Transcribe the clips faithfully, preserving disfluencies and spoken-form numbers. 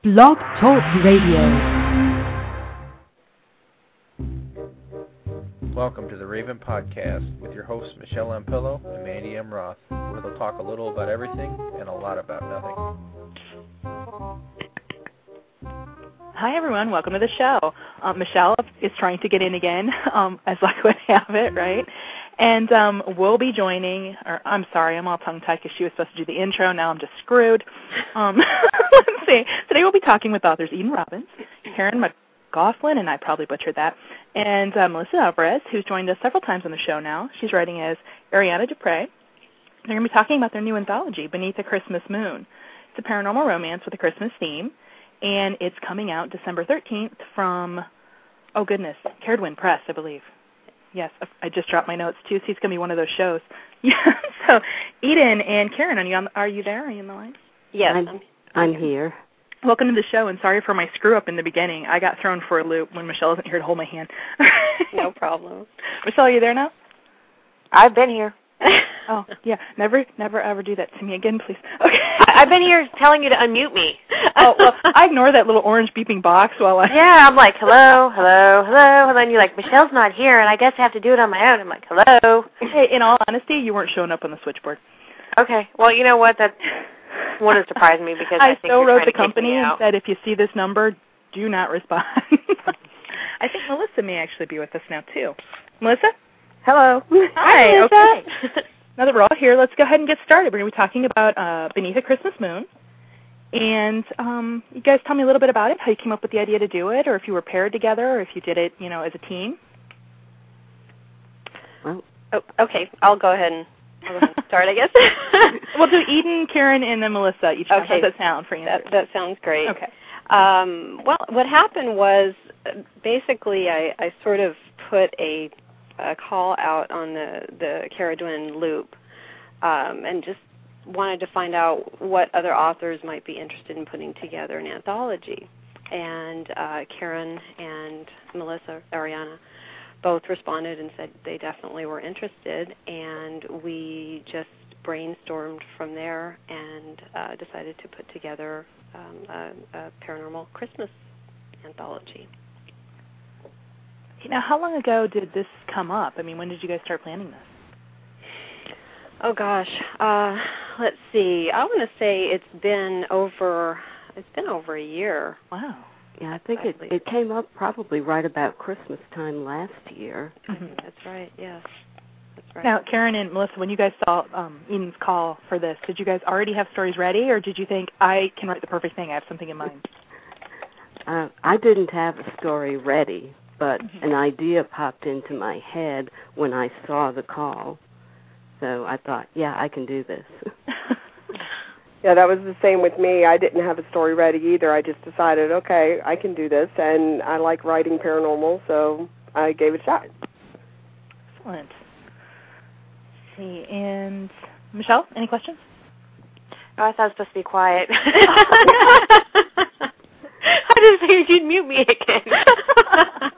Blog Talk Radio. Welcome to the Raven Podcast with your hosts Michelle M. Pillow and Mandy M. Roth, where they'll talk a little about everything and a lot about nothing. Hi, everyone. Welcome to the show. Um, Michelle is trying to get in again, um, as luck would have it, right? And um, we'll be joining, or I'm sorry, I'm all tongue-tied because she was supposed to do the intro. Now I'm just screwed. Um, let's see. Today we'll be talking with authors Eden Robbins, Karen McGoughlin, and I probably butchered that, and uh, Melissa Alvarez, who's joined us several times on the show now. She's writing as Ariana Dupre. They're going to be talking about their new anthology, Beneath a Christmas Moon. It's a paranormal romance with a Christmas theme, and it's coming out December thirteenth from, oh goodness, Caradwin Press, I believe. Yes, I just dropped my notes, too, so it's going to be one of those shows. Yeah. So, Eden and Karen, are you, on, are you there? Are you in the line? Yes. I'm, I'm here. Welcome to the show, and sorry for my screw-up in the beginning. I got thrown for a loop when Michelle isn't here to hold my hand. No problem. Michelle, are you there now? I've been here. Oh, yeah. Never, never, ever do that to me again, please. Okay. I, I've been here telling you to unmute me. Oh, well, I ignore that little orange beeping box while I... Yeah, I'm like, hello, hello, hello, and then you're like, Michelle's not here, and I guess I have to do it on my own. I'm like, hello. Hey, in all honesty, you weren't showing up on the switchboard. Okay. Well, you know what? That wouldn't surprise me because I, I think so you're wrote trying the to kick company me and out. said, if you see this number, do not respond. I think Melissa may actually be with us now, too. Melissa? Hello. Hi, Melissa. okay. Now that we're all here, let's go ahead and get started. We're going to be talking about uh, Beneath a Christmas Moon. And um, you guys tell me a little bit about it, how you came up with the idea to do it, or if you were paired together, or if you did it, you know, as a team. Well, Oh, okay, I'll go ahead and, I'll go ahead and start, I guess. We'll do Eden, Karen, and then Melissa each time. Okay. How's that sound for you? That, that sounds great. Okay. Um, well, what happened was uh, basically I, I sort of put a, a call out on the, the Caradwin loop um, and just wanted to find out what other authors might be interested in putting together an anthology. And uh, Karen and Melissa, Ariana, both responded and said they definitely were interested, and we just brainstormed from there and uh, decided to put together um, a, a paranormal Christmas anthology. Now, how long ago did this come up? I mean, when did you guys start planning this? Oh gosh, uh, let's see. I want to say it's been over. It's been over a year. Wow. yeah, I think it, it came up probably right about Christmas time last year. Mm-hmm. That's right. Yes, that's right. Now, Karen and Melissa, when you guys saw um, Eden's call for this, did you guys already have stories ready, or did you think, I can write the perfect thing, I have something in mind? Uh, I didn't have a story ready, but Mm-hmm. an idea popped into my head when I saw the call. So I thought, yeah, I can do this. Yeah, that was the same with me. I didn't have a story ready either. I just decided, okay, I can do this, and I like writing paranormal, so I gave it a shot. Excellent. Let's see, and Michelle, any questions? Oh, I thought I was supposed to be quiet. I just figured you'd mute me again.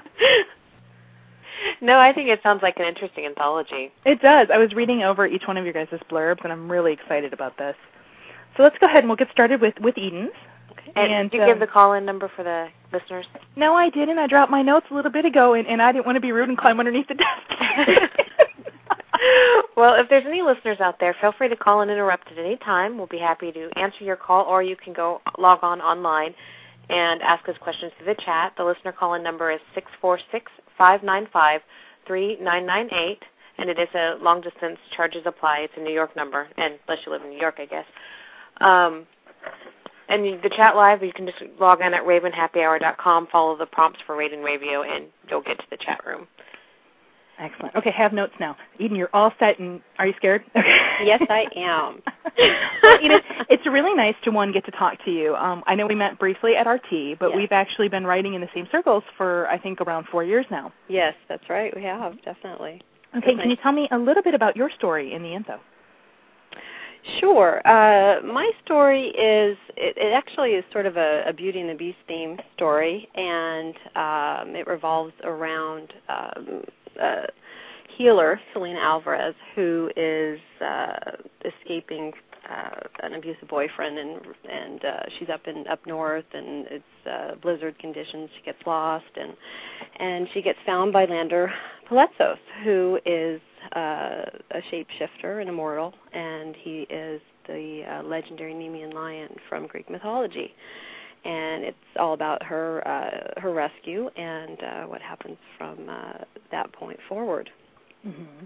No, I think it sounds like an interesting anthology. It does. I was reading over each one of your guys' blurbs, and I'm really excited about this. So let's go ahead and we'll get started with, with Eden's. Okay. And, And, did you um, give the call-in number for the listeners? No, I didn't. I dropped my notes a little bit ago, and, and I didn't want to be rude and climb underneath the desk. Well, if there's any listeners out there, feel free to call and interrupt at any time. We'll be happy to answer your call, or you can go log on online and ask us questions through the chat. The listener call-in number is six four six, five nine five, three nine nine eight, and it is a long-distance, charges apply. It's a New York number, and unless you live in New York, I guess. Um, and you, the chat live, you can just log in at raven happy hour dot com, follow the prompts for Raven Radio, and you'll get to the chat room. Excellent. Okay, have notes now. Eden, you're all set, and are you scared? Yes, I am. Well, you know, it's really nice to, one, get to talk to you. Um, I know we met briefly at R T, but Yes. we've actually been writing in the same circles for, I think, around four years now. Yes, that's right. We have, definitely. Okay, That's can you nice. tell me a little bit about your story in the info? Sure. Uh, my story is, it, it actually is sort of a, a Beauty and the Beast theme story, and um, it revolves around um, a healer, Selena Alvarez, who is uh, escaping uh, an abusive boyfriend, and and uh, she's up in up north, and it's uh, blizzard conditions. She gets lost, and and she gets found by Lander Paletsos, who is uh, a shapeshifter, an immortal, and he is the uh, legendary Nemean lion from Greek mythology. And it's all about her uh, her rescue and uh, what happens from uh, that point forward. Mm-hmm.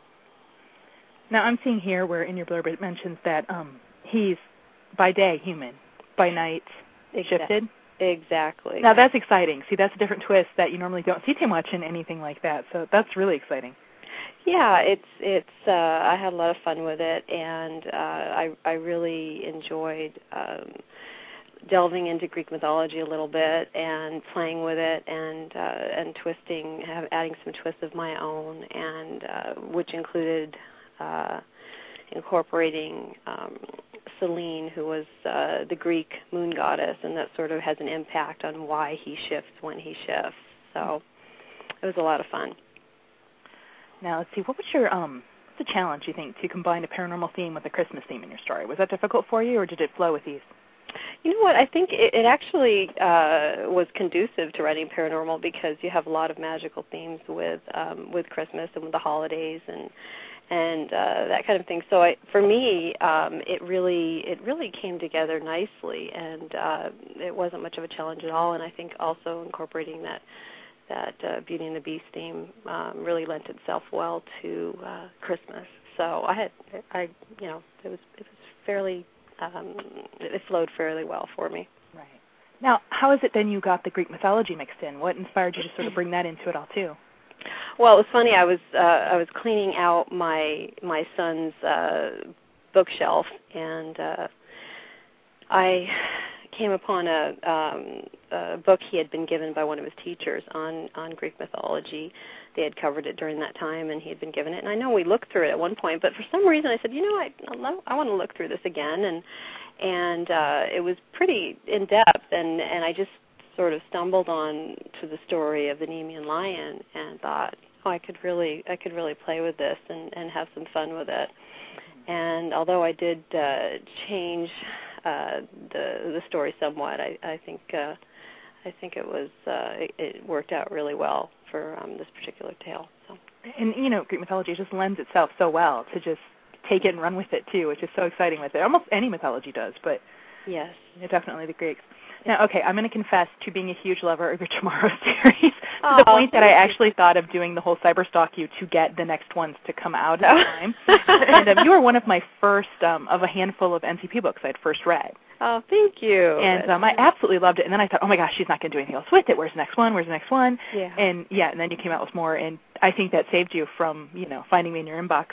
Now, I'm seeing here where in your blurb it mentions that um, he's by day human, by night shifted. Exactly. Now, that's exciting. See, that's a different twist that you normally don't see too much in anything like that. So that's really exciting. Yeah, it's it's. Uh, I had a lot of fun with it, and uh, I I really enjoyed um, delving into Greek mythology a little bit and playing with it and uh, and twisting, have, adding some twists of my own, and uh, which included uh, incorporating um, Selene, who was uh, the Greek moon goddess, and that sort of has an impact on why he shifts when he shifts. So it was a lot of fun. Now, let's see, what was your, um, what's the challenge, you think, to combine a paranormal theme with a Christmas theme in your story? Was that difficult for you, or did it flow with ease? You know what, I think it, it actually uh, was conducive to writing paranormal because you have a lot of magical themes with um, with Christmas and with the holidays and and uh, that kind of thing. So I, for me, um, it really it really came together nicely, and uh, it wasn't much of a challenge at all. And I think also incorporating that that uh, Beauty and the Beast theme um, really lent itself well to uh, Christmas. So I had, I you know, it was it was fairly, um, it flowed fairly well for me. Right. Now, how is it then you got the Greek mythology mixed in? What inspired you to sort of bring that into it all too? Well, it was funny. I was uh, I was cleaning out my my son's uh, bookshelf, and uh, I came upon a, um, a book he had been given by one of his teachers on, on Greek mythology. They had covered it during that time, and he had been given it. And I know we looked through it at one point, but for some reason I said, you know, I I want to look through this again, and and uh, it was pretty in depth, and and I just sort of stumbled on to the story of the Nemean lion and thought, oh, I could really I could really play with this and, and have some fun with it. And although I did uh, change uh, the the story somewhat, I, I think uh, I think it was uh, it, it worked out really well for um, this particular tale. So. And you know, Greek mythology just lends itself so well to just take it and run with it too, which is so exciting with it. Almost any mythology does, but yes, definitely the Greeks. Now, okay, I'm going to confess to being a huge lover of your Tomorrow series to oh, the point that I actually thought of doing the whole Cyberstalk you to get the next ones to come out at the time. And um, you were one of my first um, of a handful of N C P books I'd first read. Oh, thank you. And um, I absolutely loved it. And then I thought, oh, my gosh, she's not going to do anything else with it. Where's the next one? Where's the next one? Yeah. And, yeah, and then you came out with more. And I think that saved you from, you know, finding me in your inbox.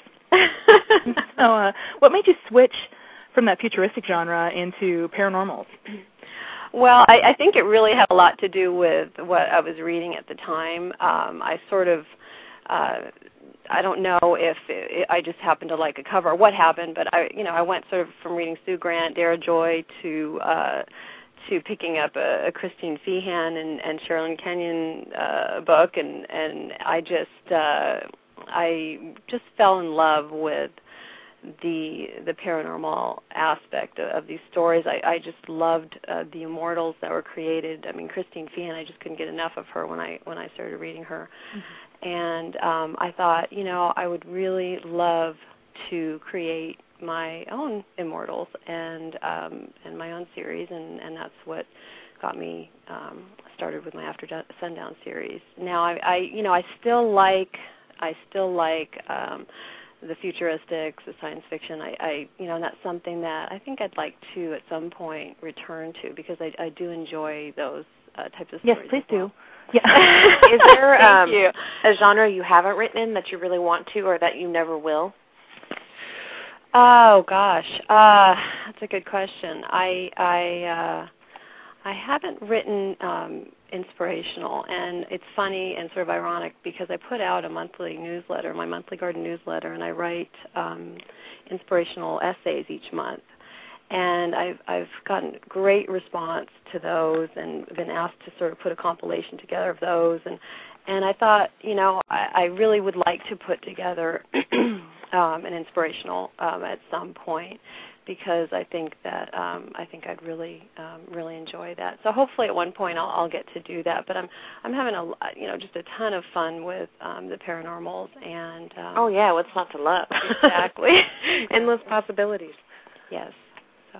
So uh, what made you switch from that futuristic genre into paranormals? Well, I, I think it really had a lot to do with what I was reading at the time. Um, I sort of, uh, I don't know if it, I just happened to like a cover or what happened, but I, you know, I went sort of from reading Sue Grant, Dara Joy to uh, to picking up a, a Christine Feehan and, and Sherilyn Kenyon uh, book, and and I just uh, I just fell in love with the the paranormal aspect of, of these stories. I, I just loved uh, the immortals that were created. I mean, Christine Feehan, I just couldn't get enough of her when I when I started reading her. Mm-hmm. And um, I thought, you know, I would really love to create my own immortals and um, and my own series, and, and that's what got me um, started with my After Sundown series. Now, I, I you know, I still like I still like um, the futuristics, the science fiction. I, I, you know, and that's something that I think I'd like to at some point return to because I, I do enjoy those uh, types of stories. Yes, please well. do. Yeah. Is there um, you. a genre you haven't written in that you really want to, or that you never will? Oh gosh, uh, that's a good question. I I uh, I haven't written um, inspirational, and it's funny and sort of ironic because I put out a monthly newsletter, my monthly garden newsletter, and I write um, inspirational essays each month. And I've I've gotten great response to those, and been asked to sort of put a compilation together of those. And and I thought, you know, I, I really would like to put together um, an inspirational um, at some point, because I think that um, I think I'd really um, really enjoy that. So hopefully at one point I'll, I'll get to do that. But I'm I'm having a you know just a ton of fun with um, the paranormals and um, oh yeah, what's not to love? Exactly, endless possibilities. Yes. So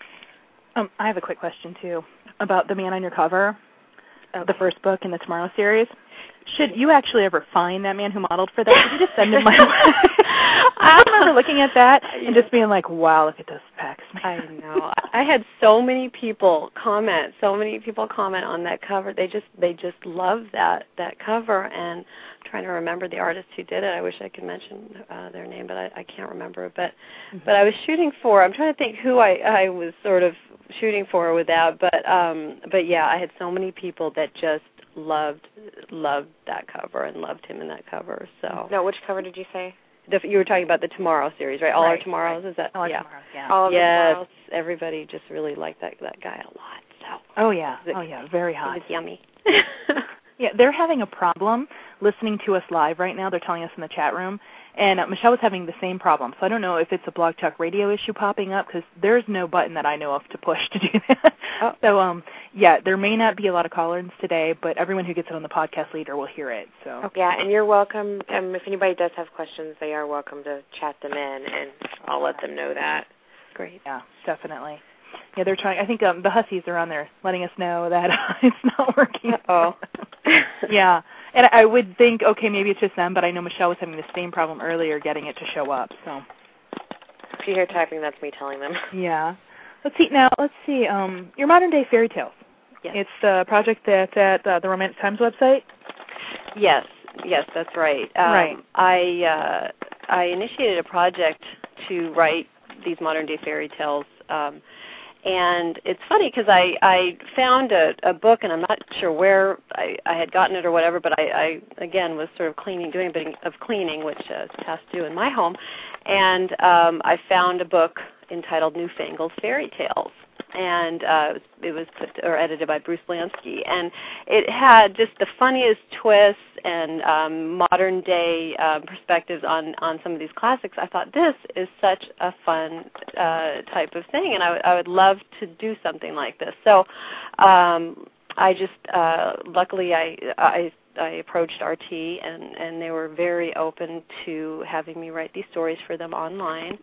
um, I have a quick question too about the man on your cover, okay. the first book in the Tomorrow series. Should you actually ever find that man who modeled for that? Could you just send him my way? I remember looking at that and just being like, wow, look at those pecs. I know. I had so many people comment, so many people comment on that cover. They just they just love that, that cover. And I'm trying to remember the artist who did it. I wish I could mention uh, their name, but I, I can't remember. But mm-hmm. but I was shooting for, I'm trying to think who I, I was sort of shooting for with that. But um, but yeah, I had so many people that just loved loved that cover and loved him in that cover. So no, which cover did you say? The, you were talking about the Tomorrow series, right? All right, Our Tomorrows, right. is that? All Our yeah. Tomorrows, yeah. All of yes, the Tomorrows. Everybody just really liked that that guy a lot. So. Oh yeah, it, oh yeah, very hot. It was yummy. Yeah, they're having a problem listening to us live right now. They're telling us in the chat room. And uh, Michelle was having the same problem. So I don't know if it's a Blog Talk Radio issue popping up because there's no button that I know of to push to do that. Oh. So, um, yeah, there may not be a lot of call-ins today, but everyone who gets it on the podcast leader will hear it. So okay. Yeah, and you're welcome. Um, if anybody does have questions, they are welcome to chat them in, and I'll let them know that. Great. Yeah, definitely. Yeah, they're trying. I think um, the Hussies are on there letting us know that uh, it's not working. Oh. Yeah. And I would think, okay, maybe it's just them, but I know Michelle was having the same problem earlier getting it to show up. So if you hear typing, that's me telling them. Yeah. Let's see. Now, let's see. Um, your modern-day fairy tales. Yes. It's the project that's at uh, the Romantic Times website? Yes. Yes, that's right. Um, right. I, uh, I initiated a project to write these modern-day fairy tales. Um, And it's funny because I, I found a, a book, and I'm not sure where I, I had gotten it or whatever, but I, I, again, was sort of cleaning, doing a bit of cleaning, which uh, has to do in my home, and um, I found a book entitled Newfangled Fairy Tales. And uh, it was, it was put or edited by Bruce Lansky, and it had just the funniest twists and um, modern day um, perspectives on, on some of these classics. I thought this is such a fun uh, type of thing, and I, w- I would love to do something like this. So um, I just uh, luckily I I. I approached R T, and, and they were very open to having me write these stories for them online.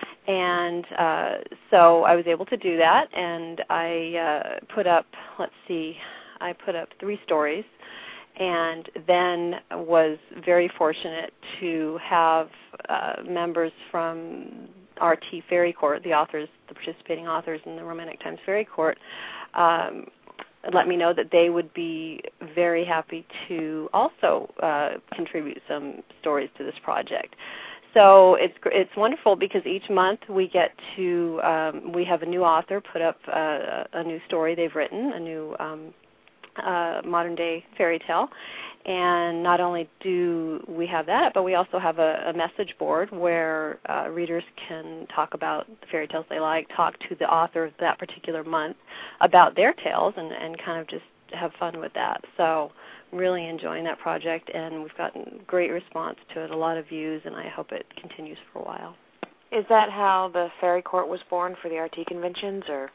And uh, so I was able to do that, and I uh, put up, let's see, I put up three stories, and then was very fortunate to have uh, members from R T Fairy Court, the authors, the participating authors in the Romantic Times Fairy Court, um, let me know that they would be very happy to also uh, contribute some stories to this project. So it's it's wonderful because each month we get to um, we have a new author put up uh, a new story they've written, a new um, uh, modern day fairy tale, and not only do we have that, but we also have a, a message board where uh, readers can talk about the fairy tales they like, talk to the author of that particular month about their tales, and, and kind of just have fun with that. So I'm really enjoying that project, and we've gotten great response to it, a lot of views, and I hope it continues for a while. Is that how the Fairy Court was born for the R T conventions, or?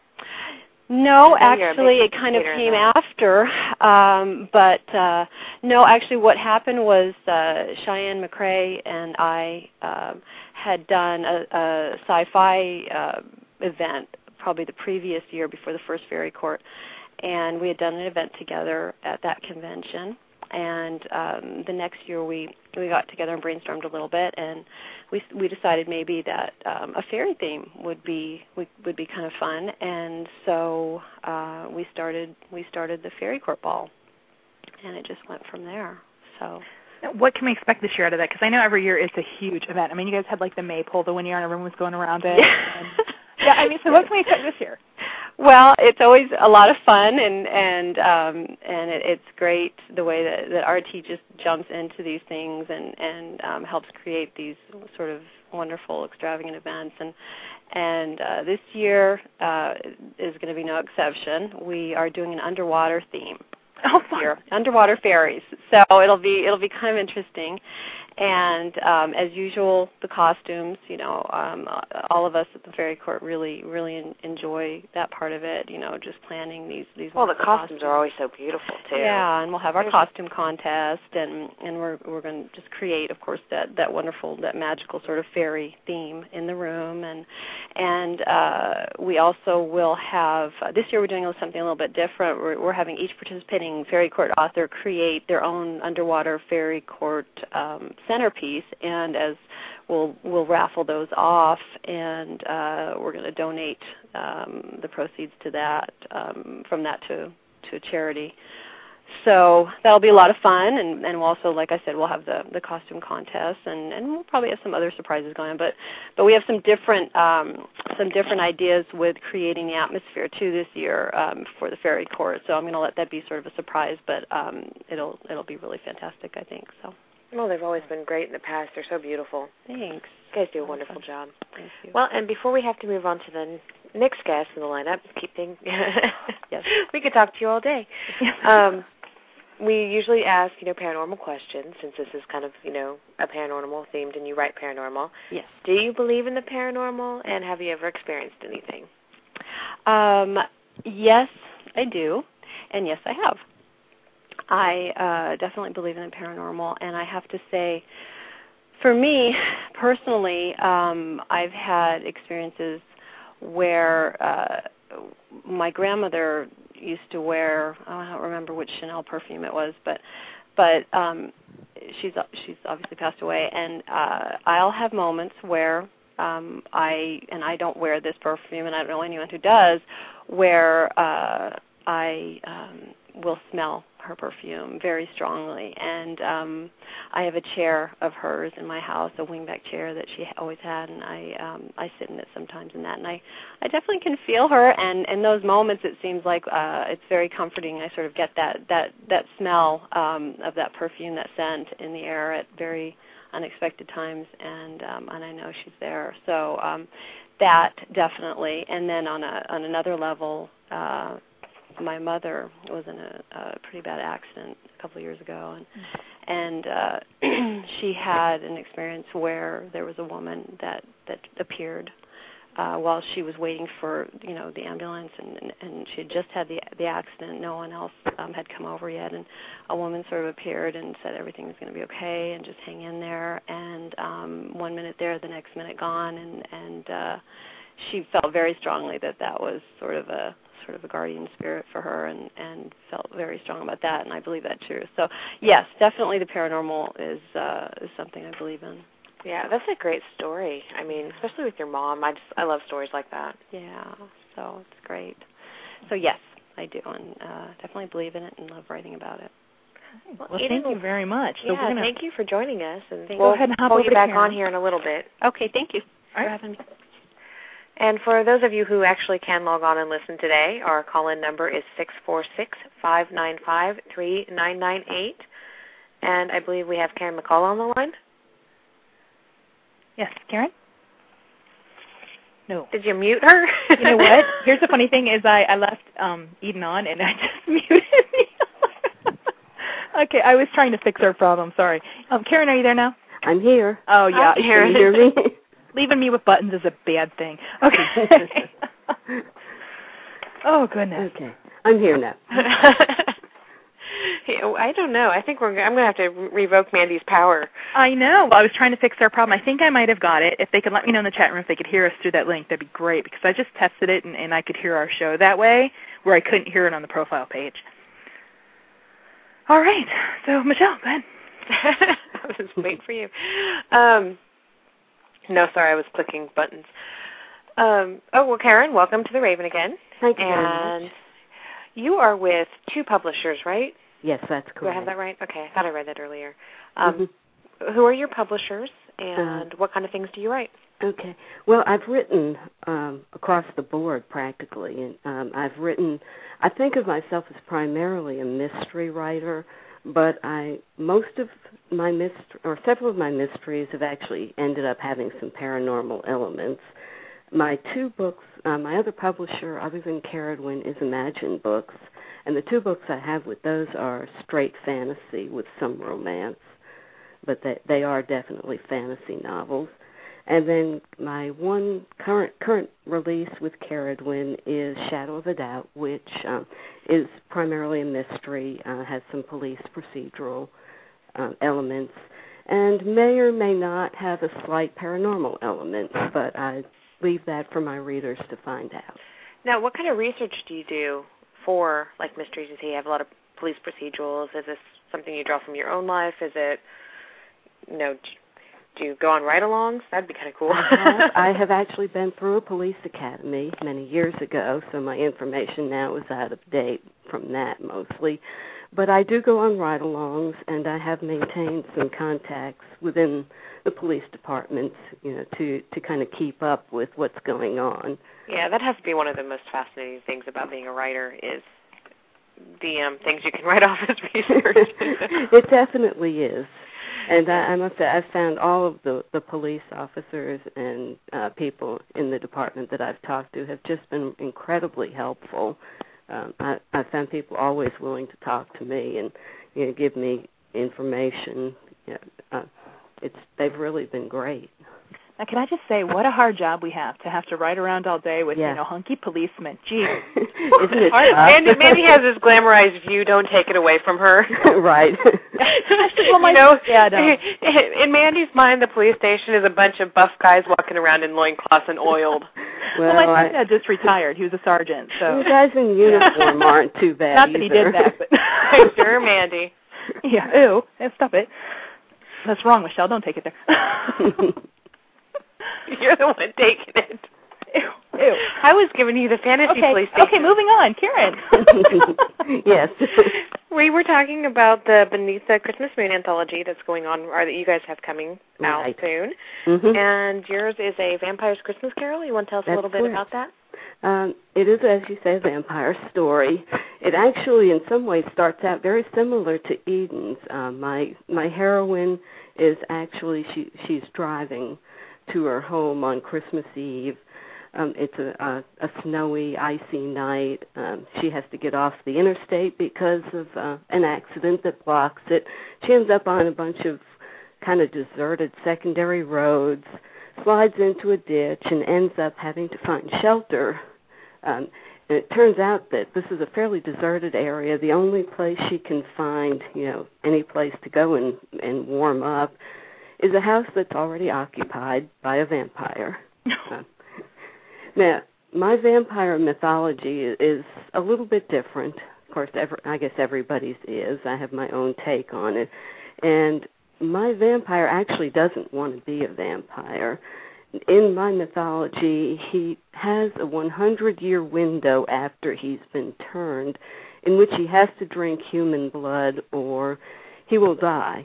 No, actually, it kind of came after. Um, but uh, no, actually, what happened was uh, Cheyenne McCrae and I uh, had done a, a sci-fi uh, event probably the previous year before the first Fairy Court, and we had done an event together at that convention. And um, the next year we, we got together and brainstormed a little bit, and we we decided maybe that um, a fairy theme would be would, would be kind of fun, and so uh, we started we started the Fairy Court Ball, and it just went from there. So. What can we expect this year out of that? Because I know every year it's a huge event. I mean, you guys had like the maypole the one year, and everyone was going around it. And, yeah, I mean, so what can we expect this year? Well, it's always a lot of fun, and and um, and it, it's great the way that, that R T just jumps into these things and and um, helps create these sort of wonderful, extravagant events. And and uh, this year uh, is going to be no exception. We are doing an underwater theme. Oh, this year, underwater fairies. So it'll be it'll be kind of interesting. And um, as usual, the costumes, you know, um, all of us at the Fairy Court really, really in, enjoy that part of it, you know, just planning these these. Well, the costumes, costumes are always so beautiful, too. Yeah, and we'll have our There's costume contest, and, and we're we're going to just create, of course, that, that wonderful, that magical sort of fairy theme in the room. And and uh, we also will have, uh, this year we're doing something a little bit different. We're, we're having each participating Fairy Court author create their own underwater Fairy Court um, centerpiece, and as we'll we'll raffle those off, and uh, we're going to donate um, the proceeds to that um, from that to to a charity. So that'll be a lot of fun, and, and we'll also, like I said, we'll have the, the costume contest, and, and we'll probably have some other surprises going on. But but we have some different um, some different ideas with creating the atmosphere too this year um, for the Fairy Court. So I'm going to let that be sort of a surprise, but um, it'll it'll be really fantastic, I think. So. Well, they've always been great in the past. They're so beautiful. Thanks. You guys do a wonderful job. Thank you. Well, and before we have to move on to the next guest in the lineup, keep things. Yes. We could talk to you all day. Um, we usually ask, you know, paranormal questions, since this is kind of, you know, a paranormal themed, and you write paranormal. Yes. Do you believe in the paranormal, and have you ever experienced anything? Um, yes, I do, and yes, I have. I uh, definitely believe in the paranormal, and I have to say, for me personally, um, I've had experiences where uh, my grandmother used to wear, I don't remember which Chanel perfume it was, but but um, she's she's obviously passed away, and uh, I'll have moments where um, I and I don't wear this perfume, and I don't know anyone who does, where uh, I um, will smell her perfume very strongly, and um, I have a chair of hers in my house, a wingback chair that she always had, and I um, I sit in it sometimes in that, and I, I definitely can feel her, and in those moments it seems like uh, it's very comforting. I sort of get that that that smell um, of that perfume, that scent in the air at very unexpected times, and um, and I know she's there. So um, that definitely, and then on a on another level. Uh, My mother was in a, a pretty bad accident a couple of years ago, and and uh, she had an experience where there was a woman that that appeared uh, while she was waiting for you know the ambulance, and and, and she had just had the the accident. No one else um, had come over yet, and a woman sort of appeared and said everything was going to be okay, and just hang in there. And um, one minute there, the next minute gone, and and uh, she felt very strongly that that was sort of a sort of a guardian spirit for her, and, and felt very strong about that, and I believe that too. So yes, definitely the paranormal is uh, is something I believe in. Yeah, that's a great story. I mean, especially with your mom. I just I love stories like that. Yeah, so it's great. So yes, I do, and uh, definitely believe in it and love writing about it. Well, well thank you very much. So yeah, we're gonna, thank you for joining us, and we'll we'll go ahead and hop pull over you back Karen. on here in a little bit. Okay, thank you All for right. having me. And for those of you who actually can log on and listen today, our call-in number is six four six, five nine five, three nine nine eight. And I believe we have Karen McCall on the line. Yes, Karen? No. Did you mute her? You know what? Here's the funny thing is I, I left um, Eden on, and I just muted the Okay, I was trying to fix our problem. Sorry. Um, Karen, are you there now? I'm here. Oh, yeah. Can you hear me? Leaving me with buttons is a bad thing. Okay. Oh, goodness. Okay. I'm here now. I don't know. I think we're. I'm going to have to revoke Mandy's power. I know. Well, I was trying to fix our problem. I think I might have got it. If they could let me know in the chat room if they could hear us through that link, that'd be great, because I just tested it, and, and I could hear our show that way, where I couldn't hear it on the profile page. All right. So, Michelle, go ahead. I was waiting for you. Um, no, sorry, I was clicking buttons. Um, oh, well, Karen, welcome to the Raven again. Thank you and very much. You are with two publishers, right? Yes, that's correct. Do I have that right? Okay, I thought I read that earlier. Um, mm-hmm. Who are your publishers, and uh, what kind of things do you write? Okay. Well, I've written um, across the board practically, and um, I've written. I think of myself as primarily a mystery writer, but I most of my mystery, or several of my mysteries, have actually ended up having some paranormal elements. My two books, uh, my other publisher, other than Caradwin, is Imagine Books, and the two books I have with those are straight fantasy with some romance, but they, they are definitely fantasy novels. And then my one current current release with Caradwyn is Shadow of a Doubt, which um, is primarily a mystery, uh, has some police procedural uh, elements, and may or may not have a slight paranormal element, but I leave that for my readers to find out. Now, what kind of research do you do for, like, mysteries? You say you have a lot of police procedurals. Is this something you draw from your own life? Is it, you know, do you go on ride-alongs? That'd be kind of cool. I, have, I have actually been through a police academy many years ago, so my information now is out of date from that mostly. But I do go on ride-alongs, and I have maintained some contacts within the police departments, you know, to, to kind of keep up with what's going on. Yeah, that has to be one of the most fascinating things about being a writer is the um, things you can write off as research. It definitely is. And I, I must say, I've found all of the, the police officers and uh, people in the department that I've talked to have just been incredibly helpful. Um, I, I've found people always willing to talk to me and, you know, give me information. You know, uh, it's they've really been great. Now, can I just say, what a hard job we have to have to ride around all day with, yeah. you know, hunky policemen. Gee. Isn't it tough? Mandy, Mandy has this glamorized view. Don't take it away from her. Right. Well, my, you know, yeah, no. in Mandy's mind, the police station is a bunch of buff guys walking around in loincloths and oiled. Well, well, my I, dad just retired. He was a sergeant. So the guys in uniform aren't too bad Not that either. he did that, but sure, Mandy. Yeah, ew. Hey, stop it. That's wrong, Michelle. Don't take it there. You're the one taking it. Ew, ew. I was giving you the fantasy okay, police station. Okay, moving on. Karen. Yes. We were talking about the Beneath the Christmas Moon anthology that's going on, or that you guys have coming out right. soon. Mm-hmm. And yours is a Vampire's Christmas Carol. You want to tell us That's a little bit correct. about that? Um, it is, as you say, a vampire story. It actually, in some ways, starts out very similar to Eden's. Uh, my my heroine is actually, she she's driving to her home on Christmas Eve. Um, it's a, a, a snowy, icy night. Um, she has to get off the interstate because of uh, an accident that blocks it. She ends up on a bunch of kind of deserted secondary roads, slides into a ditch, and ends up having to find shelter. Um, and it turns out that this is a fairly deserted area. The only place she can find, you know, any place to go and, and warm up is a house that's already occupied by a vampire. uh, now, my vampire mythology is a little bit different. Of course, every, I guess everybody's is. I have my own take on it. And my vampire actually doesn't want to be a vampire. In my mythology, he has a hundred-year window after he's been turned in which he has to drink human blood or he will die.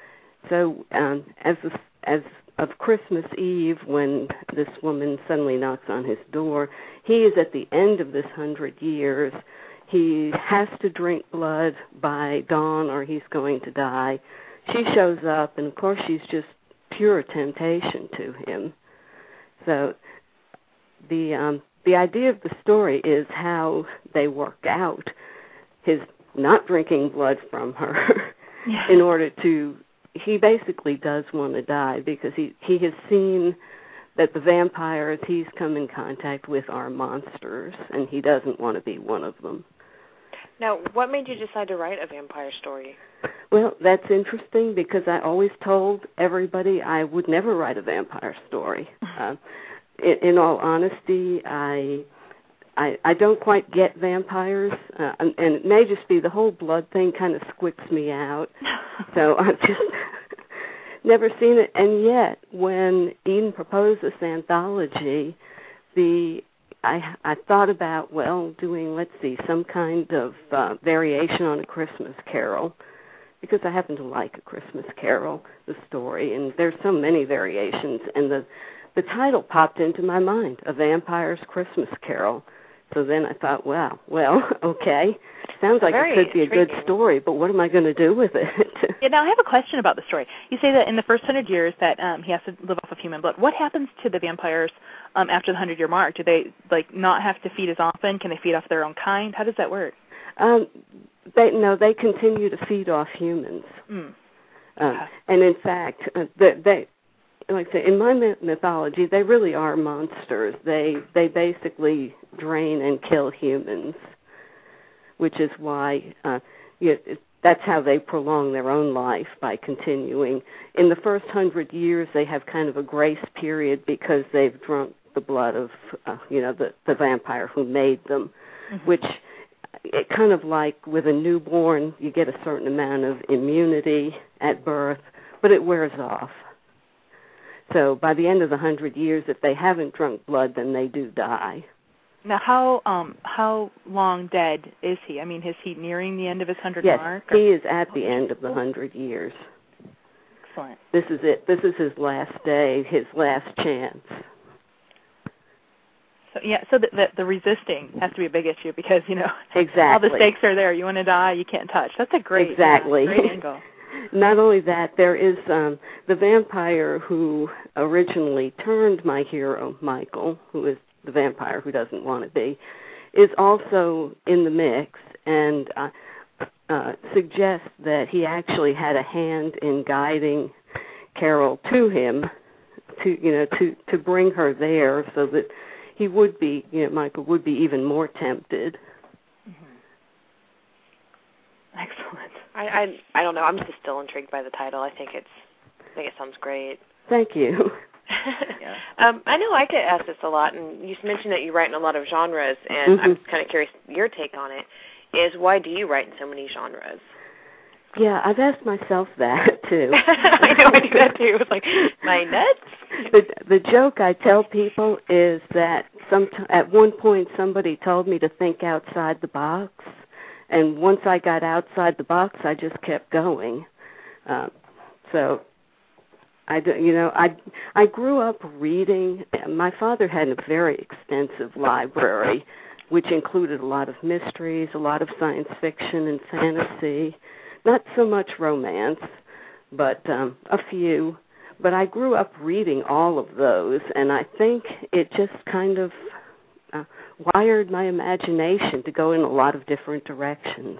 So um, as a, as of Christmas Eve, when this woman suddenly knocks on his door, he is at the end of this hundred years. He has to drink blood by dawn or he's going to die. She shows up, and of course she's just pure temptation to him. So the um, the idea of the story is how they work out his not drinking blood from her yeah. in order to, he basically does want to die because he, he has seen that the vampires he's come in contact with are monsters, and he doesn't want to be one of them. Now, what made you decide to write a vampire story? Well, that's interesting because I always told everybody I would never write a vampire story. Uh, in, in all honesty, I, I I don't quite get vampires, uh, and, and it may just be the whole blood thing kind of squicks me out. So I've just never seen it. And yet, when Eden proposed this anthology, the I, I thought about, well, doing, let's see, some kind of uh, variation on A Christmas Carol, because I happen to like A Christmas Carol, the story, and there's so many variations, and the the title popped into my mind, A Vampire's Christmas Carol. So then I thought, well, well, okay, sounds like Very it could be a good intriguing. story, but what am I going to do with it? Yeah, now I have a question about the story. You say that in the first hundred years that um, he has to live off of human blood. What happens to the vampires um, after the hundred-year mark? Do they like not have to feed as often? Can they feed off their own kind? How does that work? Um, they no, they continue to feed off humans. Mm. Um, and in fact, uh, they, they, like I say, in my mythology, they really are monsters. They they basically drain and kill humans, which is why uh, you know, that's how they prolong their own life, by continuing. In the first hundred years, they have kind of a grace period because they've drunk the blood of uh, you know the, the vampire who made them, mm-hmm. which it kind of like with a newborn, you get a certain amount of immunity at birth, but it wears off. So by the end of the hundred years, if they haven't drunk blood, then they do die. Now, how um how long dead is he? I mean, is he nearing the end of his hundred yes, mark? Yes, he is at the end of the hundred years. Excellent. This is it. This is his last day, his last chance. So yeah, so the, the the resisting has to be a big issue because you know exactly all the stakes are there. You want to die, you can't touch. That's a great exactly yeah, great angle. Not only that, there is um, the vampire who originally turned my hero, Michael, who is the vampire who doesn't want to be, is also in the mix and uh, uh, suggests that he actually had a hand in guiding Carol to him, to you know to to bring her there so that he would be, you know, Michael would be even more tempted. Mm-hmm. Excellent. I, I I don't know. I'm just still intrigued by the title. I think it's I think it sounds great. Thank you. yeah. um, I know I get asked this a lot, and you mentioned that you write in a lot of genres, and mm-hmm. I'm kind of curious your take on it. Is why do you write in so many genres? Yeah, I've asked myself that too. I know I do that too. It's like my nuts. The the joke I tell people is that some at one point somebody told me to think outside the box, and once I got outside the box, I just kept going. Um, so, I do, you know I I grew up reading. My father had a very extensive library, which included a lot of mysteries, a lot of science fiction and fantasy. Not so much romance, but um, a few. But I grew up reading all of those, and I think it just kind of uh, wired my imagination to go in a lot of different directions.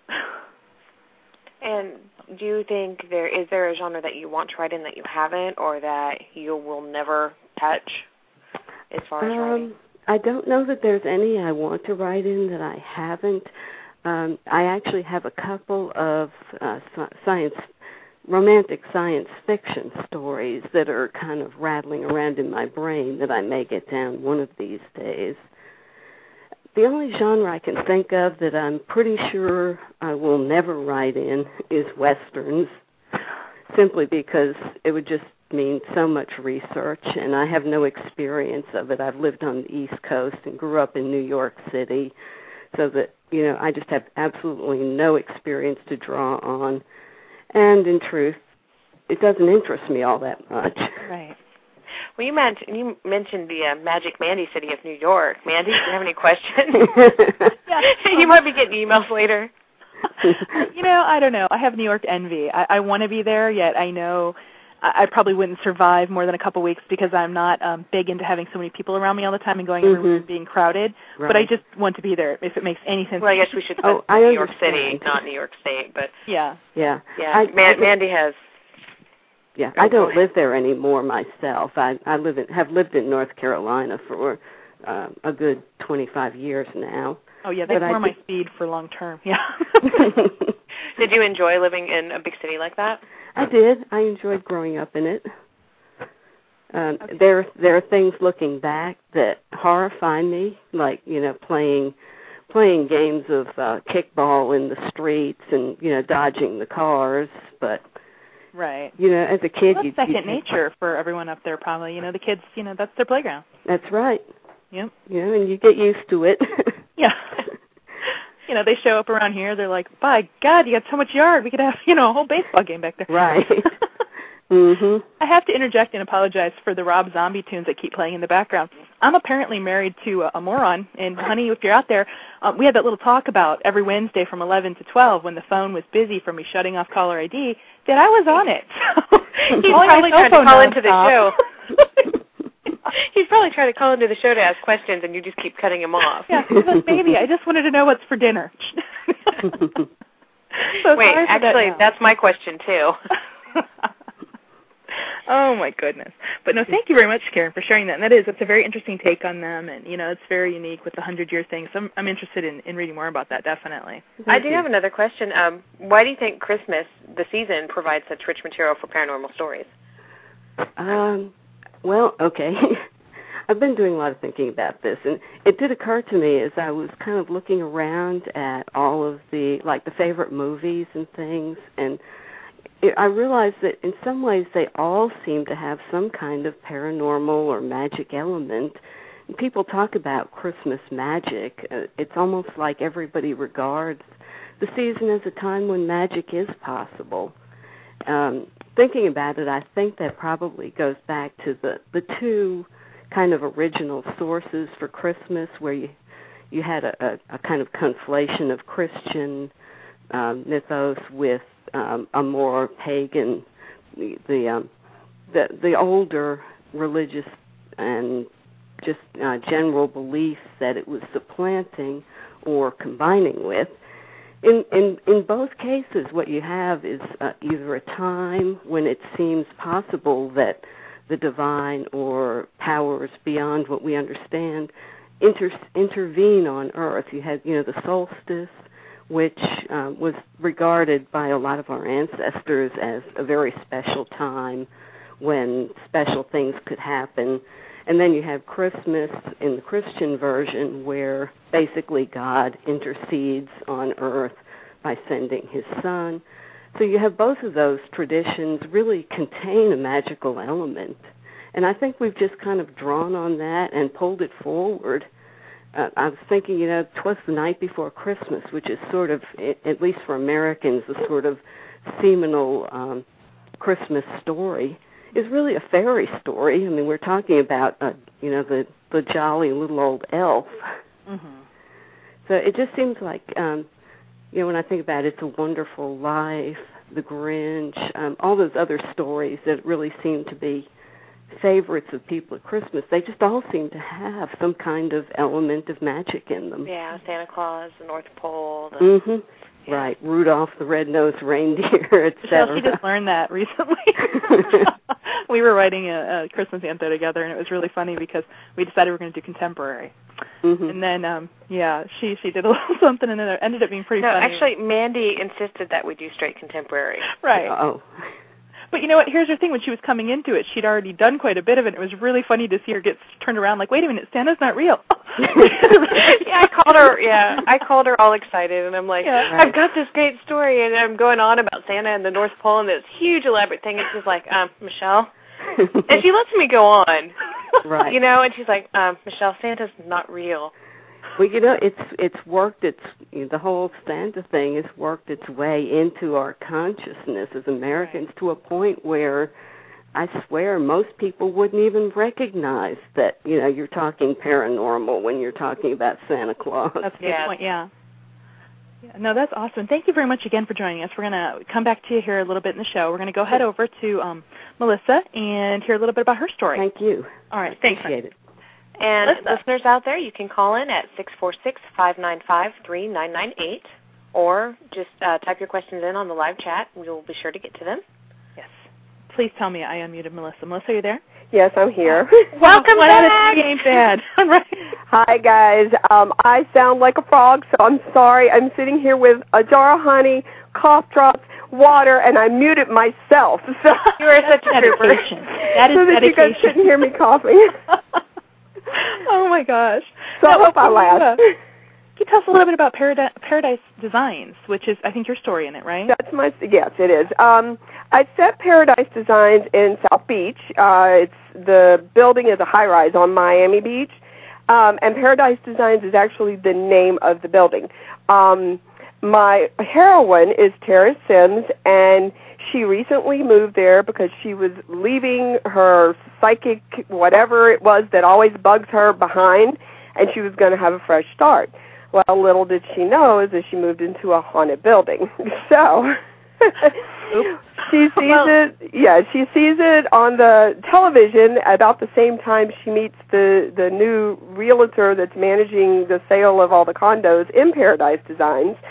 And do you think there is there a genre that you want to write in that you haven't, or that you will never touch as far as um, writing? I don't know that there's any I want to write in that I haven't. Um, I actually have a couple of uh, science, romantic science fiction stories that are kind of rattling around in my brain that I may get down one of these days. The only genre I can think of that I'm pretty sure I will never write in is Westerns, simply because it would just mean so much research, and I have no experience of it. I've lived on the East Coast and grew up in New York City, so that, you know, I just have absolutely no experience to draw on. And in truth, it doesn't interest me all that much. Right. Well, you mentioned, you mentioned the uh, Magic Mandy City of New York. Mandy, do you have any questions? yeah. You might be getting emails later. You know, I don't know. I have New York envy. I, I want to be there, yet I know I probably wouldn't survive more than a couple weeks because I'm not um, big into having so many people around me all the time and going mm-hmm. everywhere and being crowded. Right. But I just want to be there if it makes any sense. Well, I guess we should say oh, New York City, not New York State. But yeah, yeah, yeah. I, Man, I, Mandy has. Yeah, I don't live there anymore myself. I, I live in, have lived in North Carolina for uh, a good twenty-five years now. Oh yeah, that's more my speed for long term. Yeah. Did you enjoy living in a big city like that? I did. I enjoyed growing up in it. Um, okay. There, there are things looking back that horrify me, like you know, playing, playing games of uh, kickball in the streets and you know, dodging the cars. But right, you know, as a kid, well, that's you second you, nature for everyone up there. Probably, you know, the kids, you know, that's their playground. That's right. Yep. You know, and you get used to it. Yeah. You know, they show up around here. They're like, by God, you got so much yard. We could have, you know, a whole baseball game back there. Right. Mm-hmm. I have to interject and apologize for the Rob Zombie tunes that keep playing in the background. I'm apparently married to a, a moron, and honey, if you're out there, um, we had that little talk about every Wednesday from eleven to twelve when the phone was busy for me shutting off caller I D, that I was on it. So he's probably trying to call into the show. He's probably trying to call into the show to ask questions, and you just keep cutting him off. Yeah, he's like, baby, I just wanted to know what's for dinner. So Wait, actually, that that's my question, too. Oh, my goodness. But no, thank you very much, Karen, for sharing that. And that is, it's a very interesting take on them, and, you know, it's very unique with the hundred-year thing. So I'm, I'm interested in, in reading more about that, definitely. Thank I do you. have another question. Um, why do you think Christmas, the season, provides such rich material for paranormal stories? Um, well, okay. I've been doing a lot of thinking about this, and it did occur to me as I was kind of looking around at all of the, like, the favorite movies and things, and I realized that in some ways they all seem to have some kind of paranormal or magic element. People talk about Christmas magic. Uh, it's almost like everybody regards the season as a time when magic is possible. Um, thinking about it, I think that probably goes back to the, the two kind of original sources for Christmas, where you you had a, a, a kind of conflation of Christian um, mythos with Um, a more pagan, the the, um, the the older religious and just uh, general beliefs that it was supplanting or combining with. In in in both cases, what you have is uh, either a time when it seems possible that the divine or powers beyond what we understand inter- intervene on Earth. You had, you know, the solstice, which uh, was regarded by a lot of our ancestors as a very special time when special things could happen. And then you have Christmas in the Christian version, where basically God intercedes on earth by sending his son. So you have both of those traditions really contain a magical element. And I think we've just kind of drawn on that and pulled it forward. Uh, I was thinking, you know, 'twas the night before Christmas, which is sort of, at least for Americans, the sort of seminal um, Christmas story, is really a fairy story. I mean, we're talking about, uh, you know, the, the jolly little old elf. Mm-hmm. So it just seems like, um, you know, when I think about It's a Wonderful Life, The Grinch, um, all those other stories that really seem to be favorites of people at Christmas, they just all seem to have some kind of element of magic in them. Yeah, Santa Claus, the North Pole. The, mm-hmm. yeah. Right, Rudolph the Red-Nosed Reindeer, et cetera. Michelle, she just learned that recently. We were writing a, a Christmas anthem together, and it was really funny because we decided we were going to do contemporary. Mm-hmm. And then, um, yeah, she she did a little something, and then it ended up being pretty no, funny. Actually, Mandy insisted that we do straight contemporary. Right. Oh. But you know what? Here's her thing. When she was coming into it, she'd already done quite a bit of it. It was really funny to see her get turned around like, wait a minute, Santa's not real. yeah, I called her, yeah, I called her all excited, and I'm like, yeah. I've got this great story, and I'm going on about Santa and the North Pole and this huge elaborate thing, and she's like, um, Michelle, and she lets me go on. Right. You know, and she's like, um, Michelle, Santa's not real. Well, you know, it's it's worked its you know, the whole Santa thing has worked its way into our consciousness as Americans right. to a point where I swear most people wouldn't even recognize that, you know, you're talking paranormal when you're talking about Santa Claus. That's a good yeah. point, yeah. yeah. No, that's awesome. Thank you very much again for joining us. We're going to come back to you here a little bit in the show. We're going to go head over to um, Melissa and hear a little bit about her story. Thank you. All right, thanks. Appreciate it. And Listen. listeners out there, you can call in at six four six, five nine five, three nine nine eight, or just uh, type your questions in on the live chat. We will be sure to get to them. Yes. Please tell me I unmuted Melissa. Melissa, are you there? Yes, I'm here. Welcome What back. It ain't bad. Right. Hi, guys. Um, I sound like a frog, so I'm sorry. I'm sitting here with a jar of honey, cough drops, water, and I muted myself. So you are such a trooper. That is so that dedication. you guys couldn't hear me coughing. Oh, my gosh. So now, I hope I laugh. Can you tell us a little bit about Paradise, Paradise Designs, which is, I think, your story in it, right? That's my, yes, it is. Um, I set Paradise Designs in South Beach. Uh, it's the building is a high-rise on Miami Beach, um, and Paradise Designs is actually the name of the building. Um, my heroine is Tara Sims, and she recently moved there because she was leaving her psychic, whatever it was that always bugs her, behind, and she was going to have a fresh start. Well, little did she know is that she moved into a haunted building. So she sees well, it, yeah, she sees it on the television about the same time she meets the, the new realtor that's managing the sale of all the condos in Paradise Designs.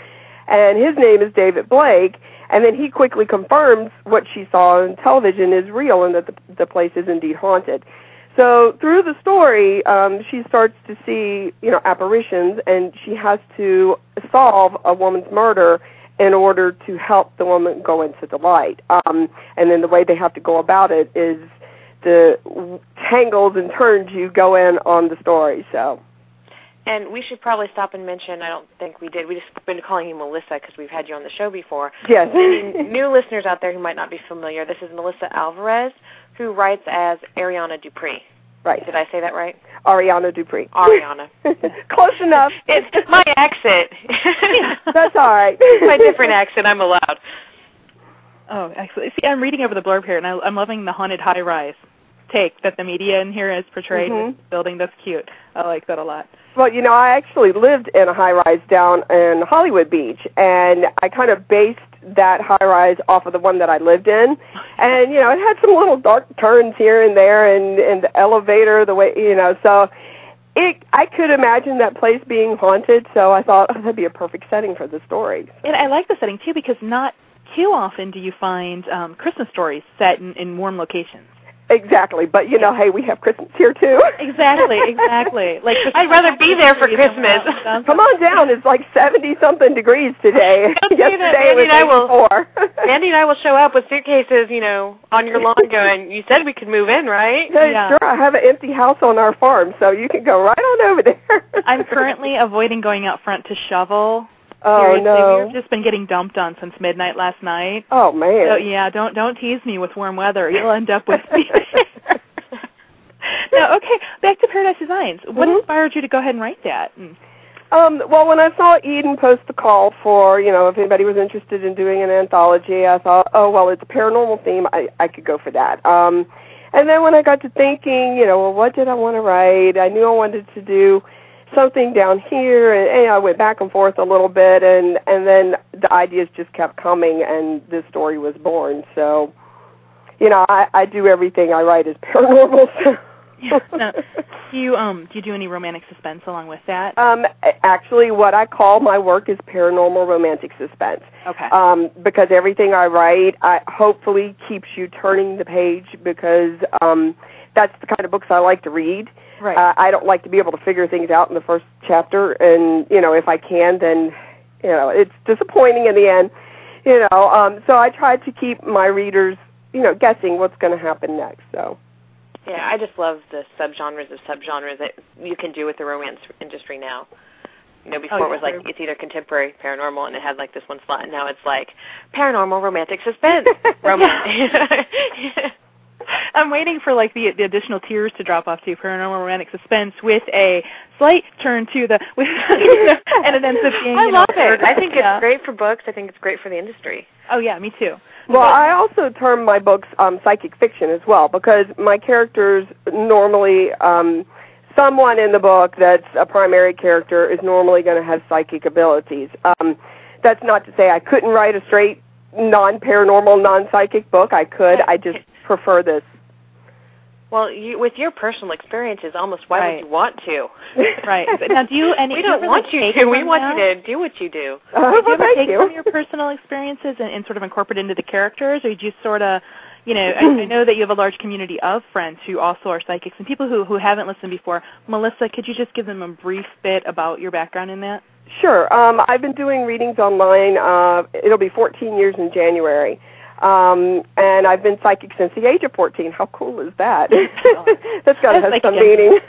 and his name is David Blake. And then he quickly confirms what she saw on television is real and that the, the place is indeed haunted. So through the story, um, she starts to see, you know, apparitions, and she has to solve a woman's murder in order to help the woman go into the light. Um, and then the way they have to go about it is the tangles and turns you go in on the story. So. And we should probably stop and mention, I don't think we did, we just been calling you Melissa because we've had you on the show before. Yes. Any new listeners out there who might not be familiar, this is Melissa Alvarez, who writes as Ariana Dupree. Right. Did I say that right? Ariana Dupree. Ariana. Close enough. It's my accent. That's all right. My different accent, I'm allowed. Oh, excellent. See, I'm reading over the blurb here, and I, I'm loving the haunted high-rise take that the media in here has portrayed mm-hmm. with the building. That's cute. I like that a lot. Well, you know, I actually lived in a high-rise down in Hollywood Beach, and I kind of based that high-rise off of the one that I lived in. And, you know, it had some little dark turns here and there, and, and the elevator, the way, you know, so it, I could imagine that place being haunted, so I thought, oh, that'd be a perfect setting for the story. And I like the setting, too, because not too often do you find um, Christmas stories set in, in warm locations. Exactly, but you know, hey, we have Christmas here too. Exactly, exactly. Like Christmas I'd rather be there for Christmas. Come on down; it's like seventy something degrees today. Yesterday Mandy was and I will. eighty-four. Mandy and I will show up with suitcases, you know, on your lawn, going. You said we could move in, right? Hey, yeah. Sure, I have an empty house on our farm, so you can go right on over there. I'm currently avoiding going out front to shovel. Oh, Seriously, no. we've just been getting dumped on since midnight last night. Oh, man. So, yeah, don't don't tease me with warm weather. You'll end up with me. Now, okay, back to Paradise Designs. What mm-hmm. inspired you to go ahead and write that? Um, well, when I saw Eden post the call for, you know, if anybody was interested in doing an anthology, I thought, oh, well, it's a paranormal theme. I, I could go for that. Um, and then when I got to thinking, you know, well, what did I want to write? I knew I wanted to do something down here, and, and I went back and forth a little bit, and, and then the ideas just kept coming, and this story was born. So, you know, I, I do everything I write as paranormal, so. Yeah. Now, do you um do you do any romantic suspense along with that? Um, actually, what I call my work is paranormal romantic suspense. Okay. Um, because everything I write, I hopefully keeps you turning the page, because um, that's the kind of books I like to read. Right. Uh, I don't like to be able to figure things out in the first chapter, and you know, if I can, then you know, it's disappointing in the end. You know, um, so I try to keep my readers, you know, guessing what's going to happen next. So. Yeah, I just love the subgenres of subgenres that you can do with the romance industry now. You know, before oh, it was like it's either contemporary, paranormal, and it had like this one slot, and now it's like paranormal, romantic, suspense, romance. I'm waiting for like the the additional tiers to drop off to paranormal, romantic, suspense with a slight turn to the with and it ends up being. I you love know, it. I think yeah. it's great for books. I think it's great for the industry. Oh yeah, me too. Well, I also term my books um, psychic fiction as well, because my characters normally, um, someone in the book that's a primary character is normally going to have psychic abilities. Um, that's not to say I couldn't write a straight non-paranormal, non-psychic book. I could. I just prefer this. Well, you, with your personal experiences, almost why right. would you want to? Right. Now, do you? And we do don't you want you to. We want that? you to do what you do. Uh, do you well, ever thank take you. some of your personal experiences and, and sort of incorporate into the characters, or do you sort of, you know, I, I know that you have a large community of friends who also are psychics and people who, who haven't listened before. Melissa, could you just give them a brief bit about your background in that? Sure. Um, I've been doing readings online. Uh, it'll be fourteen years in January. Um, and I've been psychic since the age of fourteen. How cool is that? That's got to have some meaning.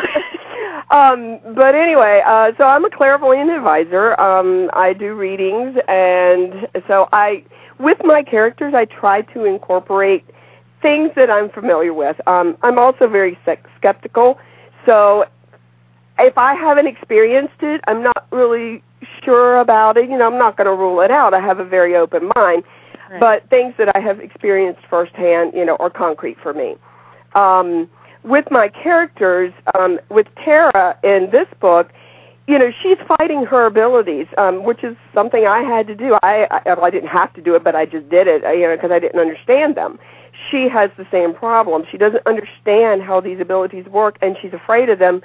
um, but anyway, uh, so I'm a clairvoyant advisor. Um, I do readings, and so I, with my characters, I try to incorporate things that I'm familiar with. Um, I'm also very skeptical, so if I haven't experienced it, I'm not really sure about it. You know, I'm not going to rule it out. I have a very open mind. Right. But things that I have experienced firsthand, you know, are concrete for me. Um, with my characters, um, with Tara in this book, you know, she's fighting her abilities, um, which is something I had to do. I, I, well, I didn't have to do it, but I just did it, you know, because I didn't understand them. She has the same problem. She doesn't understand how these abilities work, and she's afraid of them.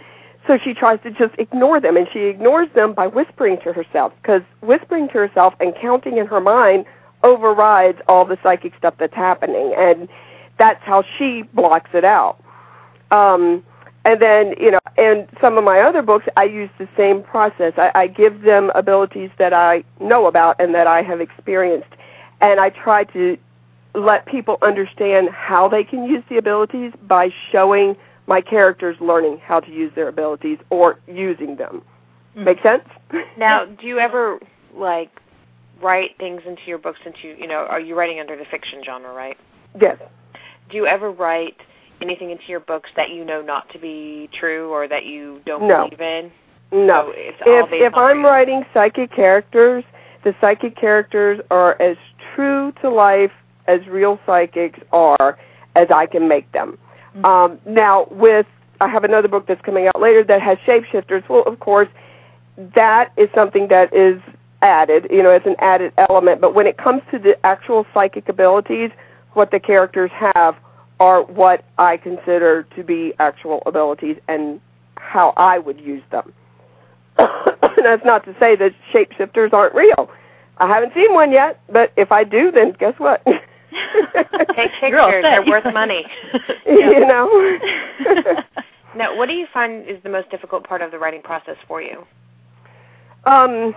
So she tries to just ignore them, and she ignores them by whispering to herself, because whispering to herself and counting in her mind overrides all the psychic stuff that's happening, and that's how she blocks it out. Um, and then, you know, in some of my other books, I use the same process. I, I give them abilities that I know about and that I have experienced, and I try to let people understand how they can use the abilities by showing my characters learning how to use their abilities or using them. Mm-hmm. Make sense? Now, do you ever, like, write things into your books since you, you know, are you writing under the fiction genre, right? Yes. Do you ever write anything into your books that you know not to be true or that you don't no. believe in? No. So it's all if based if on I'm real. writing psychic characters, the psychic characters are as true to life as real psychics are as I can make them. Mm-hmm. Um, now, with I have another book that's coming out later that has shapeshifters. Well, of course, that is something that is added, you know, as an added element. But when it comes to the actual psychic abilities, what the characters have are what I consider to be actual abilities and how I would use them. That's not to say that shapeshifters aren't real. I haven't seen one yet, but if I do, then guess what? Take pictures. They're worth money. You know? Now, what do you find is the most difficult part of the writing process for you? Um,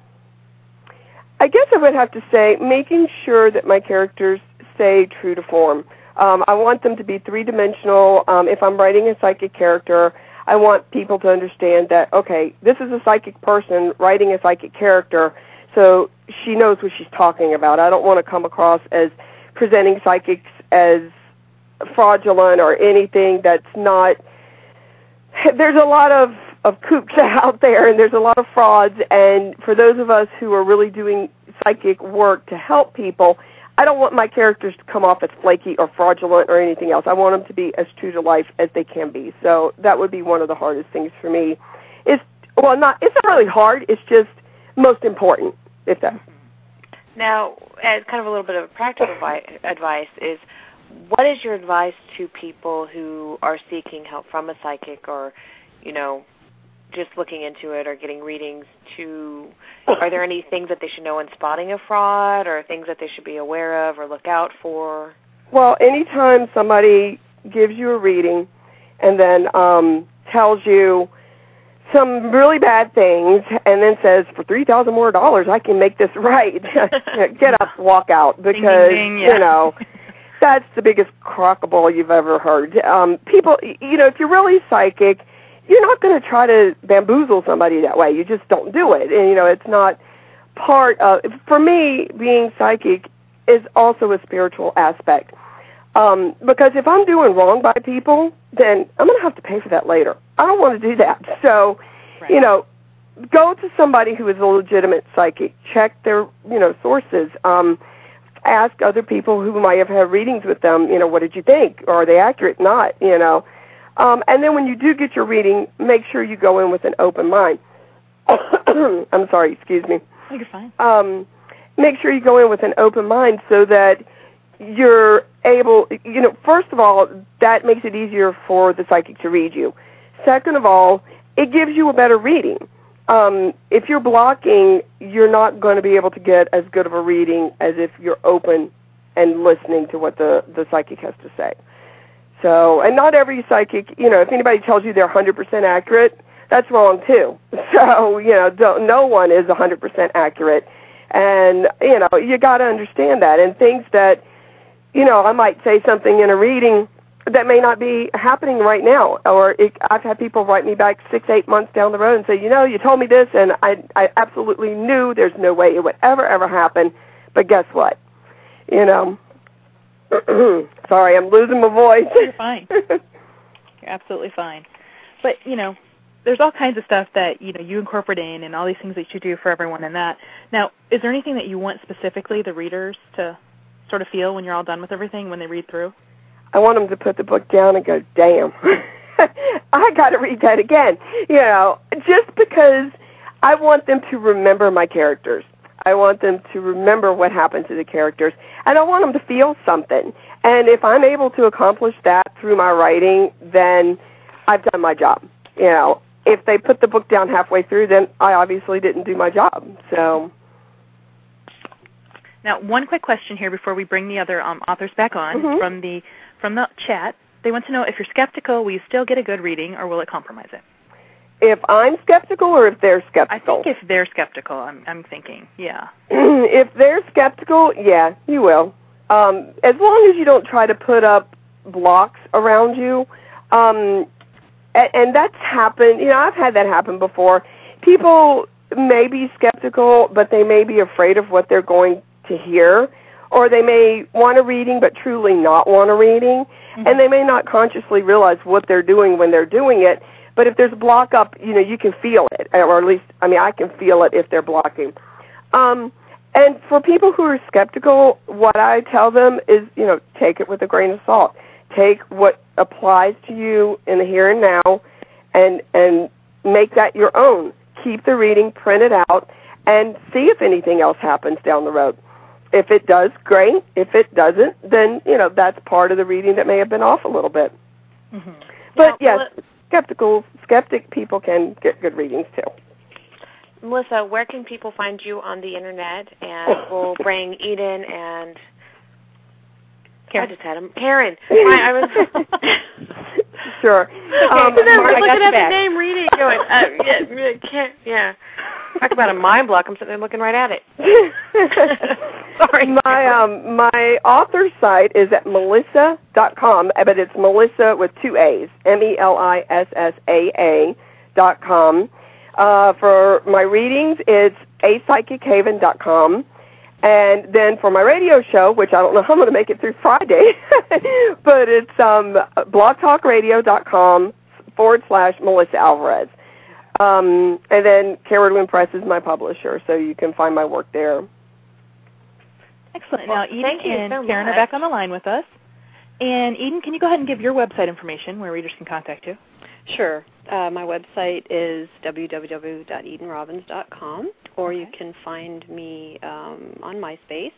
I guess I would have to say making sure that my characters stay true to form. Um, I want them to be three-dimensional. Um, if I'm writing a psychic character, I want people to understand that, okay, this is a psychic person writing a psychic character, so she knows what she's talking about. I don't want to come across as presenting psychics as fraudulent or anything that's not. There's a lot of, of kooks out there, and there's a lot of frauds, and for those of us who are really doing psychic work to help people, I don't want my characters to come off as flaky or fraudulent or anything else. I want them to be as true to life as they can be. So that would be one of the hardest things for me. It's, well, not, it's not really hard. It's just most important, if that. Now, as kind of a little bit of practical advice is, what is your advice to people who are seeking help from a psychic or, you know, just looking into it or getting readings to, are there any things that they should know in spotting a fraud or things that they should be aware of or look out for? Well, anytime somebody gives you a reading and then um, tells you some really bad things and then says, for three thousand more dollars, I can make this right, get up, walk out, because, ding, ding, ding, yeah. you know, that's the biggest crockable you've ever heard. Um, people, you know, if you're really psychic, you're not going to try to bamboozle somebody that way. You just don't do it. And, you know, it's not part of, for me, being psychic is also a spiritual aspect. Um, because if I'm doing wrong by people, then I'm going to have to pay for that later. I don't want to do that. So, right. you know, go to somebody who is a legitimate psychic. Check their, you know, sources. Um, ask other people who might have had readings with them, you know, what did you think? Or are they accurate? Not, you know. Um, and then when you do get your reading, make sure you go in with an open mind. I'm sorry, excuse me. Oh, you're fine. Um, make sure you go in with an open mind so that you're able, you know, first of all, that makes it easier for the psychic to read you. Second of all, it gives you a better reading. Um, if you're blocking, you're not going to be able to get as good of a reading as if you're open and listening to what the, the psychic has to say. So, and not every psychic, you know, if anybody tells you they're one hundred percent accurate, that's wrong too. So, you know, don't, no one is one hundred percent accurate. And, you know, you got to understand that. And things that, you know, I might say something in a reading that may not be happening right now. Or it, I've had people write me back six, eight months down the road and say, you know, you told me this, and I, I absolutely knew there's no way it would ever, ever happen. But guess what? You know, sorry, I'm losing my voice. You're fine. You're absolutely fine. But, you know, there's all kinds of stuff that, you know, you incorporate in and all these things that you do for everyone in that. Now, is there anything that you want specifically the readers to sort of feel when you're all done with everything, when they read through? I want them to put the book down and go, damn, I got to read that again. You know, just because I want them to remember my characters. I want them to remember what happened to the characters. And I want them to feel something. And if I'm able to accomplish that through my writing, then I've done my job. You know, if they put the book down halfway through, then I obviously didn't do my job. So. Now, one quick question here before we bring the other um, authors back on mm-hmm. from the from the chat. They want to know if you're skeptical, will you still get a good reading, or will it compromise it? If I'm skeptical or if they're skeptical? I think if they're skeptical, I'm, I'm thinking, yeah. If they're skeptical, yeah, you will. Um, as long as you don't try to put up blocks around you. Um, and, and that's happened. You know, I've had that happen before. People may be skeptical, but they may be afraid of what they're going to hear. Or they may want a reading but truly not want a reading. Mm-hmm. And they may not consciously realize what they're doing when they're doing it. But if there's a block up, you know, you can feel it, or at least, I mean, I can feel it if they're blocking. Um, and for people who are skeptical, what I tell them is, you know, take it with a grain of salt. Take what applies to you in the here and now, and and make that your own. Keep the reading, print it out, and see if anything else happens down the road. If it does, great. If it doesn't, then, you know, that's part of the reading that may have been off a little bit. Mm-hmm. But, yeah, yes. Skeptical, skeptic people can get good readings, too. Melissa, where can people find you on the Internet? And we'll bring Eden and Karen. I just had him. Karen. I, I was Sure. Okay, Um, so then my, we're looking at the name reading going, uh, yeah, can't, yeah. Talk about a mind block. I'm sitting there looking right at it. Sorry. My um my author site is at melissa dot com, but it's Melissa with two A's, M E L I S S A A dot com. Uh, for my readings, it's a psychic haven dot com. And then for my radio show, which I don't know how I'm going to make it through Friday, but it's um, blogtalkradio.com forward slash Melissa Alvarez. Um, and then Carradwin Press is my publisher, so you can find my work there. Excellent. Well, now, Eden thank you and so Karen much. are back on the line with us. And Eden, can you go ahead and give your website information where readers can contact you? Sure. Uh, my website is w w w dot eden robbins dot com, or okay. you can find me um, on MySpace,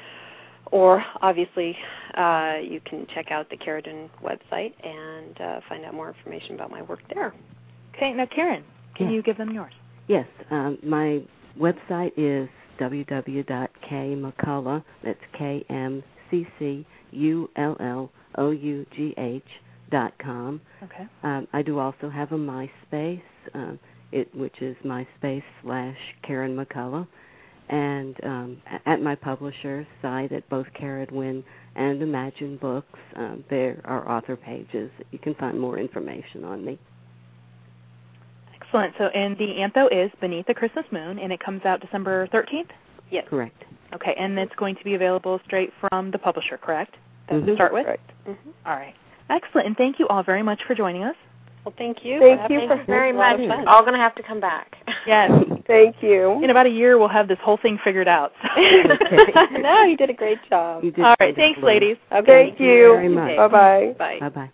or obviously uh, you can check out the Carradwin website and uh, find out more information about my work there. Okay. Now, Karen, can yes. you give them yours? Yes. Um, my website is w w w dot k mccullough, that's K M C C U L L O U G H, dot com. Okay. Um, I do also have a MySpace, um, it, which is MySpace slash Karen McCullough. And um, at my publisher's site at both Carradwin and Imagine Books, um, there are author pages. You can find more information on me. Excellent. So, and the Antho is Beneath the Christmas Moon, and it comes out December thirteenth? Yes. Correct. Okay, and it's going to be available straight from the publisher, correct? Mm-hmm. To start with? Correct. Mm-hmm. All right. Excellent, and thank you all very much for joining us. Well, thank you. Thank for you having for us. very It was a lot much. of fun. All going to have to come back. Yes. Thank you. In about a year, we'll have this whole thing figured out. No, you did a great job. You did All right, thanks, wonderful. ladies. Okay. Thank you. very much. Bye-bye. Bye. Bye-bye.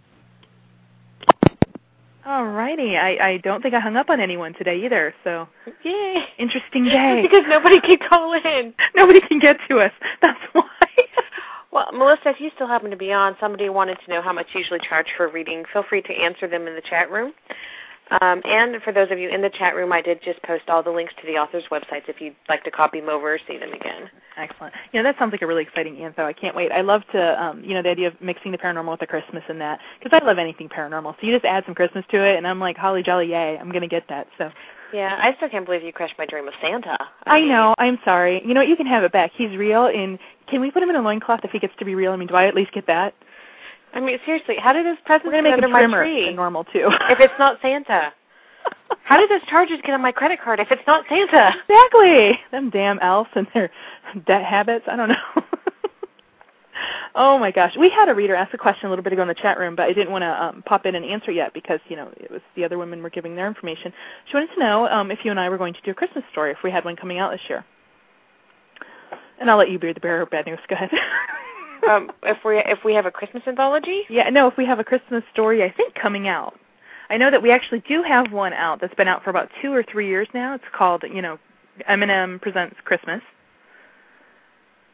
All righty. I, I don't think I hung up on anyone today either, so Yay. interesting day. Because nobody can call in. Nobody can get to us. That's why. Well, Melissa, if you still happen to be on, somebody wanted to know how much you usually charge for a reading. Feel free to answer them in the chat room. Um, and for those of you in the chat room, I did just post all the links to the authors' websites if you'd like to copy them over or see them again. Excellent. You know, that sounds like a really exciting antho. I can't wait. I love to, um, you know, the idea of mixing the paranormal with the Christmas and that, because I love anything paranormal. So you just add some Christmas to it, and I'm like, holly jolly yay, I'm going to get that. So. Yeah, I still can't believe you crushed my dream of Santa. I, I mean, know. I'm sorry. You know what? You can have it back. He's real, and can we put him in a loincloth if he gets to be real? I mean, do I at least get that? I mean, seriously, how did his presents We're going get to under make my him trimmer tree? than normal, too. If it's not Santa. How did those charges get on my credit card if it's not Santa? Exactly. Them damn elves and their debt habits. I don't know. Oh, my gosh. We had a reader ask a question a little bit ago in the chat room, but I didn't want to um, pop in and answer yet because, you know, it was the other women were giving their information. She wanted to know um, if you and I were going to do a Christmas story, if we had one coming out this year. And I'll let you be the bearer of bad news. Go ahead. um, if we if we have a Christmas anthology? Yeah, no, if we have a Christmas story, I think, coming out. I know that we actually do have one out that's been out for about two or three years now. It's called, you know, Eminem Presents Christmas.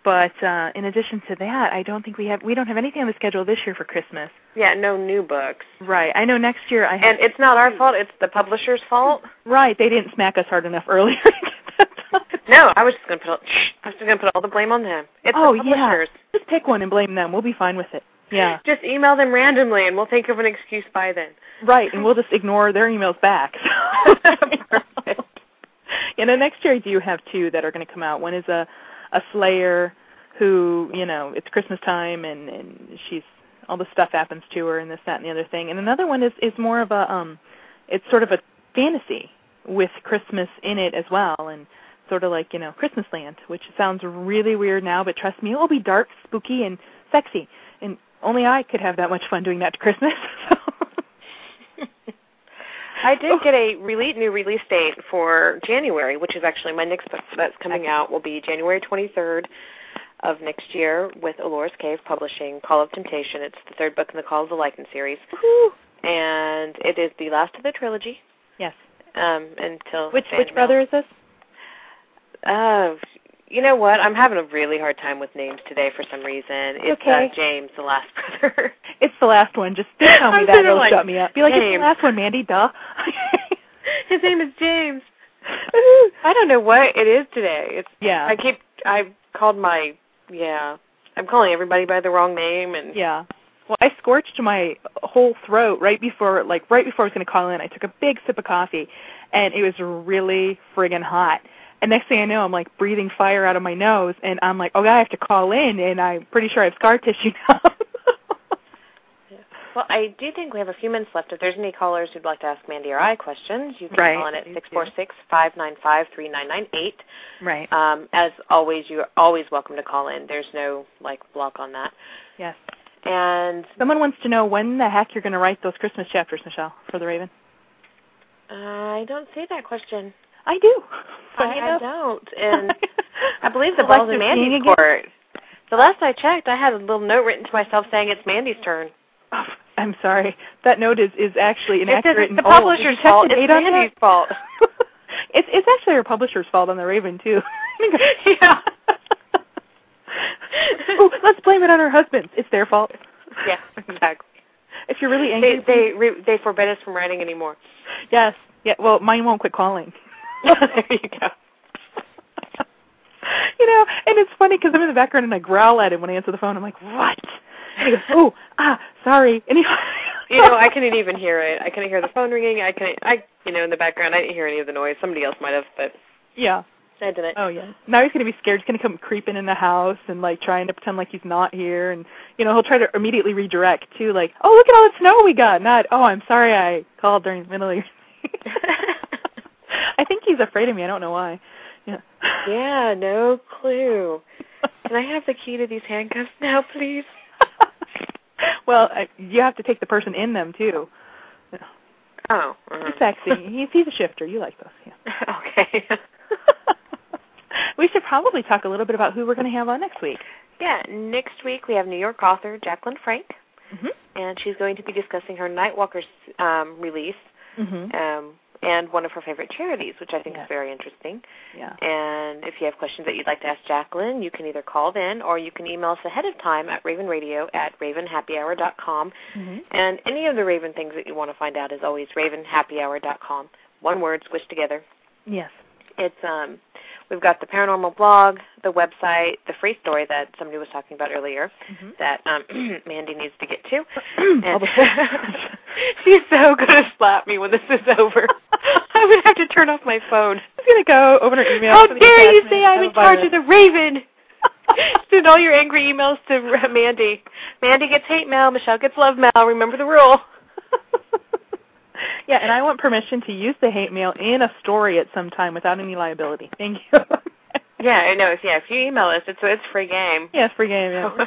But uh, in addition to that, I don't think we have we don't have anything on the schedule this year for Christmas. Yeah, no new books. Right. I know next year I have... And it's not our fault, it's the publisher's fault. Right. They didn't smack us hard enough earlier. No, I was just going to put I was just going to put all the blame on them. It's oh, the publishers. Yeah. Just pick one and blame them. We'll be fine with it. Yeah. Just email them randomly and we'll think of an excuse by then. Right, and we'll just ignore their emails back. Perfect. You know, next year I do have two that are going to come out. One is a, a Slayer who, you know, it's Christmas time and, and she's, all the stuff happens to her and this, that, and the other thing. And another one is, is more of a, um, it's sort of a fantasy with Christmas in it as well, and sort of like, you know, Christmas Land, which sounds really weird now, but trust me, it will be dark, spooky, and sexy. And only I could have that much fun doing that to Christmas. I did get a release, new release date for January, which is actually my next book that's coming out will be January twenty-third of next year with Alora's Cave Publishing, Call of Temptation. It's the third book in the Call of the Lycan series. Woo-hoo. And it is the last of the trilogy. Yes. Um, until Which which brother is this? Uh, you know what? I'm having a really hard time with names today for some reason. It's okay. uh, James, the last brother. It's the last one. Just don't tell me that. It'll like, shut me up. Be like, James. It's the last one, Mandy. Duh. His name is James. I don't know what it is today. It's yeah. I keep. I called my. Yeah. I'm calling everybody by the wrong name and. Yeah. Well, I scorched my whole throat right before, like right before I was going to call in. I took a big sip of coffee, and it was really friggin' hot. And next thing I know, I'm like breathing fire out of my nose, and I'm like, oh, God, I have to call in, and I'm pretty sure I have scar tissue now. Well, I do think we have a few minutes left. If there's any callers who'd like to ask Mandy or I questions, you can right. call in at six four six, five nine five, three nine nine eight. Right. Um, as always, you're always welcome to call in. There's no, like, block on that. Yes. And someone wants to know when the heck you're going to write those Christmas chapters, Michelle, for the Raven. I don't see that question. I do. I, I don't. And I believe the ball's in Mandy's court. The last I checked, I had a little note written to myself saying it's Mandy's turn. Oh, I'm sorry. That note is, is actually inaccurate. It's the publisher's fault. It's Mandy's fault. it's, it's actually our publisher's fault on the Raven, too. Yeah. Oh, let's blame it on our husbands. It's their fault. Yeah, exactly. If you're really angry, they they, they forbid us from writing anymore. Yes. Yeah. Well, mine won't quit calling. There you go. You know, and it's funny because I'm in the background and I growl at him when I answer the phone. I'm like, what? And he goes, oh, ah, sorry. And he, you know, I couldn't even hear it. I couldn't hear the phone ringing. I couldn't. I, you know, in the background, I didn't hear any of the noise. Somebody else might have, but yeah. I didn't. Oh, yeah. Now he's going to be scared. He's going to come creeping in the house and, like, trying to pretend like he's not here. And, you know, he'll try to immediately redirect, too, like, oh, look at all the snow we got. Not, oh, I'm sorry I called during the middle of your I think he's afraid of me. I don't know why. Yeah. Yeah, no clue. Can I have the key to these handcuffs now, please? Well, I, you have to take the person in them, too. Oh. Uh-huh. He's sexy. He's, he's a shifter. You like those, yeah. Okay. We should probably talk a little bit about who we're going to have on next week. Yeah, next week we have New York author Jacqueline Frank, mm-hmm. and she's going to be discussing her Nightwalkers um, release mm-hmm. um, and one of her favorite charities, which I think yes. is very interesting. Yeah. And if you have questions that you'd like to ask Jacqueline, you can either call in or you can email us ahead of time at ravenradio at raven happy hour dot com. Mm-hmm. And any of the Raven things that you want to find out is always raven happy hour dot com. One word, squished together. Yes. It's um, we've got the paranormal blog, the website, the free story that somebody was talking about earlier mm-hmm. that um, Mandy needs to get to. And she's so going to slap me when this is over. I'm going to have to turn off my phone. I'm going to go open her email. How dare you say I'm in charge of the Raven? Send all your angry emails to Mandy. Mandy gets hate mail. Michelle gets love mail. Remember the rule. Yeah, and I want permission to use the hate mail in a story at some time without any liability. Thank you. Yeah, I know. If, yeah, if you email us, it's it's free game. Yeah, it's free game, yeah.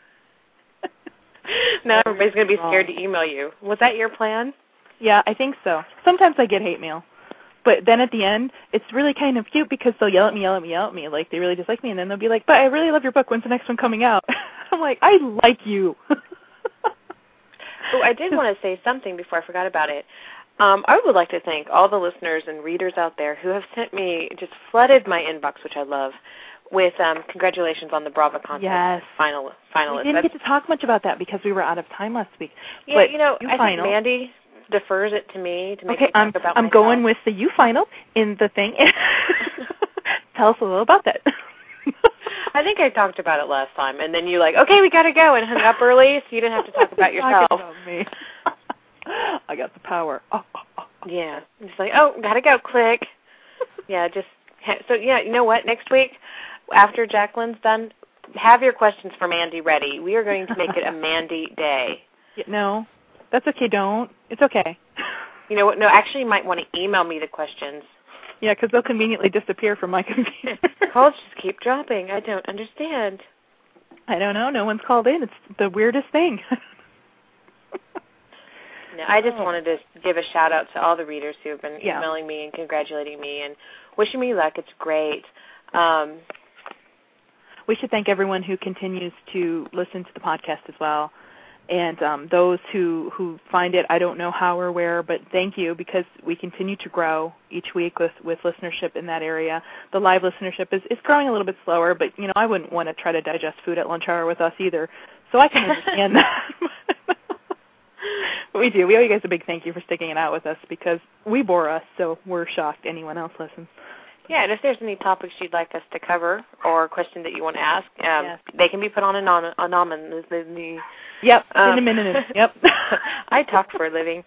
Now everybody's going to be scared to email you. Was that your plan? Yeah, I think so. Sometimes I get hate mail. But then at the end, it's really kind of cute because they'll yell at me, yell at me, yell at me. Like, they really dislike me. And then they'll be like, but I really love your book. When's the next one coming out? I'm like, I like you. Oh, I did want to say something before I forgot about it. Um, I would like to thank all the listeners and readers out there who have sent me, just flooded my inbox, which I love, with um, congratulations on the Brava contest yes. final finalist. We didn't That's, get to talk much about that because we were out of time last week. Yeah, but you know, you I final. think Mandy defers it to me to make okay, me talk I'm, about I'm myself. going with the you final in the thing. Tell us a little about that. I think I talked about it last time, and then you like, okay, we got to go, and hung up early, so you didn't have to talk about yourself. About me. I got the power. Oh, oh, oh. Yeah, just like, oh, got to go, click. Yeah, just, so yeah, you know what, next week, after Jacqueline's done, have your questions for Mandy ready. We are going to make it a Mandy day. Yeah, no, that's okay, don't. It's okay. You know what, no, actually you might want to email me the questions. Yeah, because they'll conveniently disappear from my computer. Calls just keep dropping. I don't understand. I don't know. No one's called in. It's the weirdest thing. No, I just wanted to give a shout-out to all the readers who have been yeah. emailing me and congratulating me and wishing me luck. It's great. Um, we should thank everyone who continues to listen to the podcast as well. And um, those who, who find it, I don't know how or where, but thank you because we continue to grow each week with, with listenership in that area. The live listenership is, is growing a little bit slower, but, you know, I wouldn't want to try to digest food at lunch hour with us either. So I can understand that. But we do. We owe you guys a big thank you for sticking it out with us because we bore us, so we're shocked anyone else listens. Yeah, and if there's any topics you'd like us to cover or a question that you want to ask, um, yes. they can be put on anon- anonymously. Yep, um, in a minute. Yep. I talk for a living.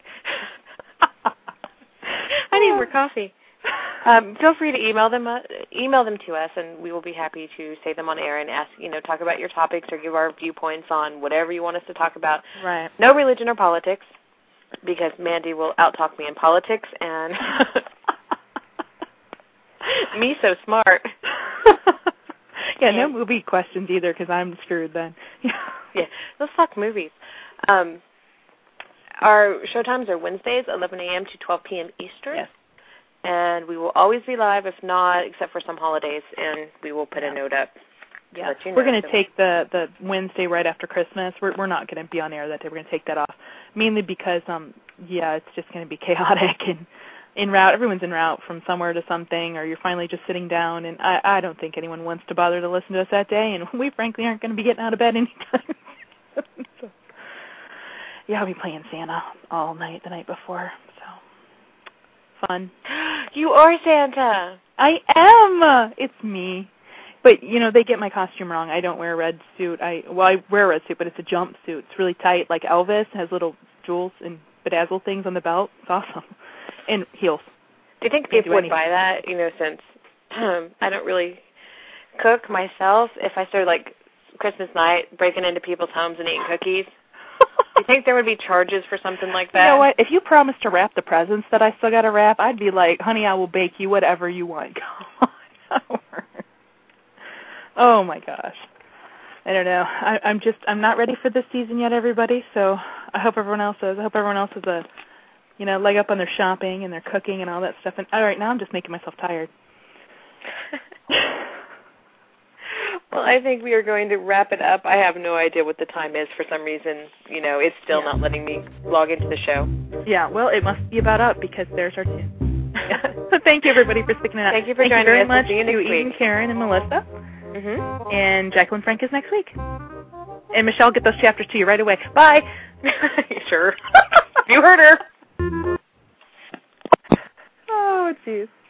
I need more coffee. Um, feel free to email them, uh, email them to us, and we will be happy to say them on air and ask, you know, talk about your topics or give our viewpoints on whatever you want us to talk about. Right. No religion or politics, because Mandy will out-talk me in politics, and me so smart. Yeah, no movie questions either, because I'm screwed then. Yeah, let's talk movies. Um, our showtimes are Wednesdays, eleven a.m. to twelve p.m. Eastern. Yes. And we will always be live, if not, except for some holidays, and we will put a note up to yeah. let you know. We're going to take the, the Wednesday right after Christmas. We're, we're not going to be on air that day. We're going to take that off, mainly because, um, yeah, it's just going to be chaotic and en route. Everyone's en route from somewhere to something, or you're finally just sitting down, and I, I don't think anyone wants to bother to listen to us that day, and we frankly aren't going to be getting out of bed anytime. So, yeah, I'll be playing Santa all night the night before, so fun. You are Santa. I am. It's me. But, you know, they get my costume wrong. I don't wear a red suit. I Well, I wear a red suit, but it's a jumpsuit. It's really tight, like Elvis. It has little jewels and bedazzle things on the belt. It's awesome. And heels. Do you think people do would anything. buy that, you know, since um, I don't really cook myself, if I started, like, Christmas night breaking into people's homes and eating cookies? Do you think there would be charges for something like that? You know what? If you promised to wrap the presents that I still got to wrap, I'd be like, honey, I will bake you whatever you want. Oh, my gosh. I don't know. I, I'm just, I'm not ready for this season yet, everybody, so I hope everyone else is. I hope everyone else is a, you know, leg up on their shopping and their cooking and all that stuff. And all right, now I'm just making myself tired. Well, I think we are going to wrap it up. I have no idea what the time is for some reason. You know, it's still yeah. not letting me log into the show. Yeah, well, it must be about up because there's our tune. So thank you, everybody, for sticking it out. Thank you for thank joining you very us. much We'll see you next to Eden, week. Karen, and Melissa. Mm-hmm. And Jacqueline Frank is next week. And Michelle, get those chapters to you right away. Bye. Sure. You heard her. Oh, jeez.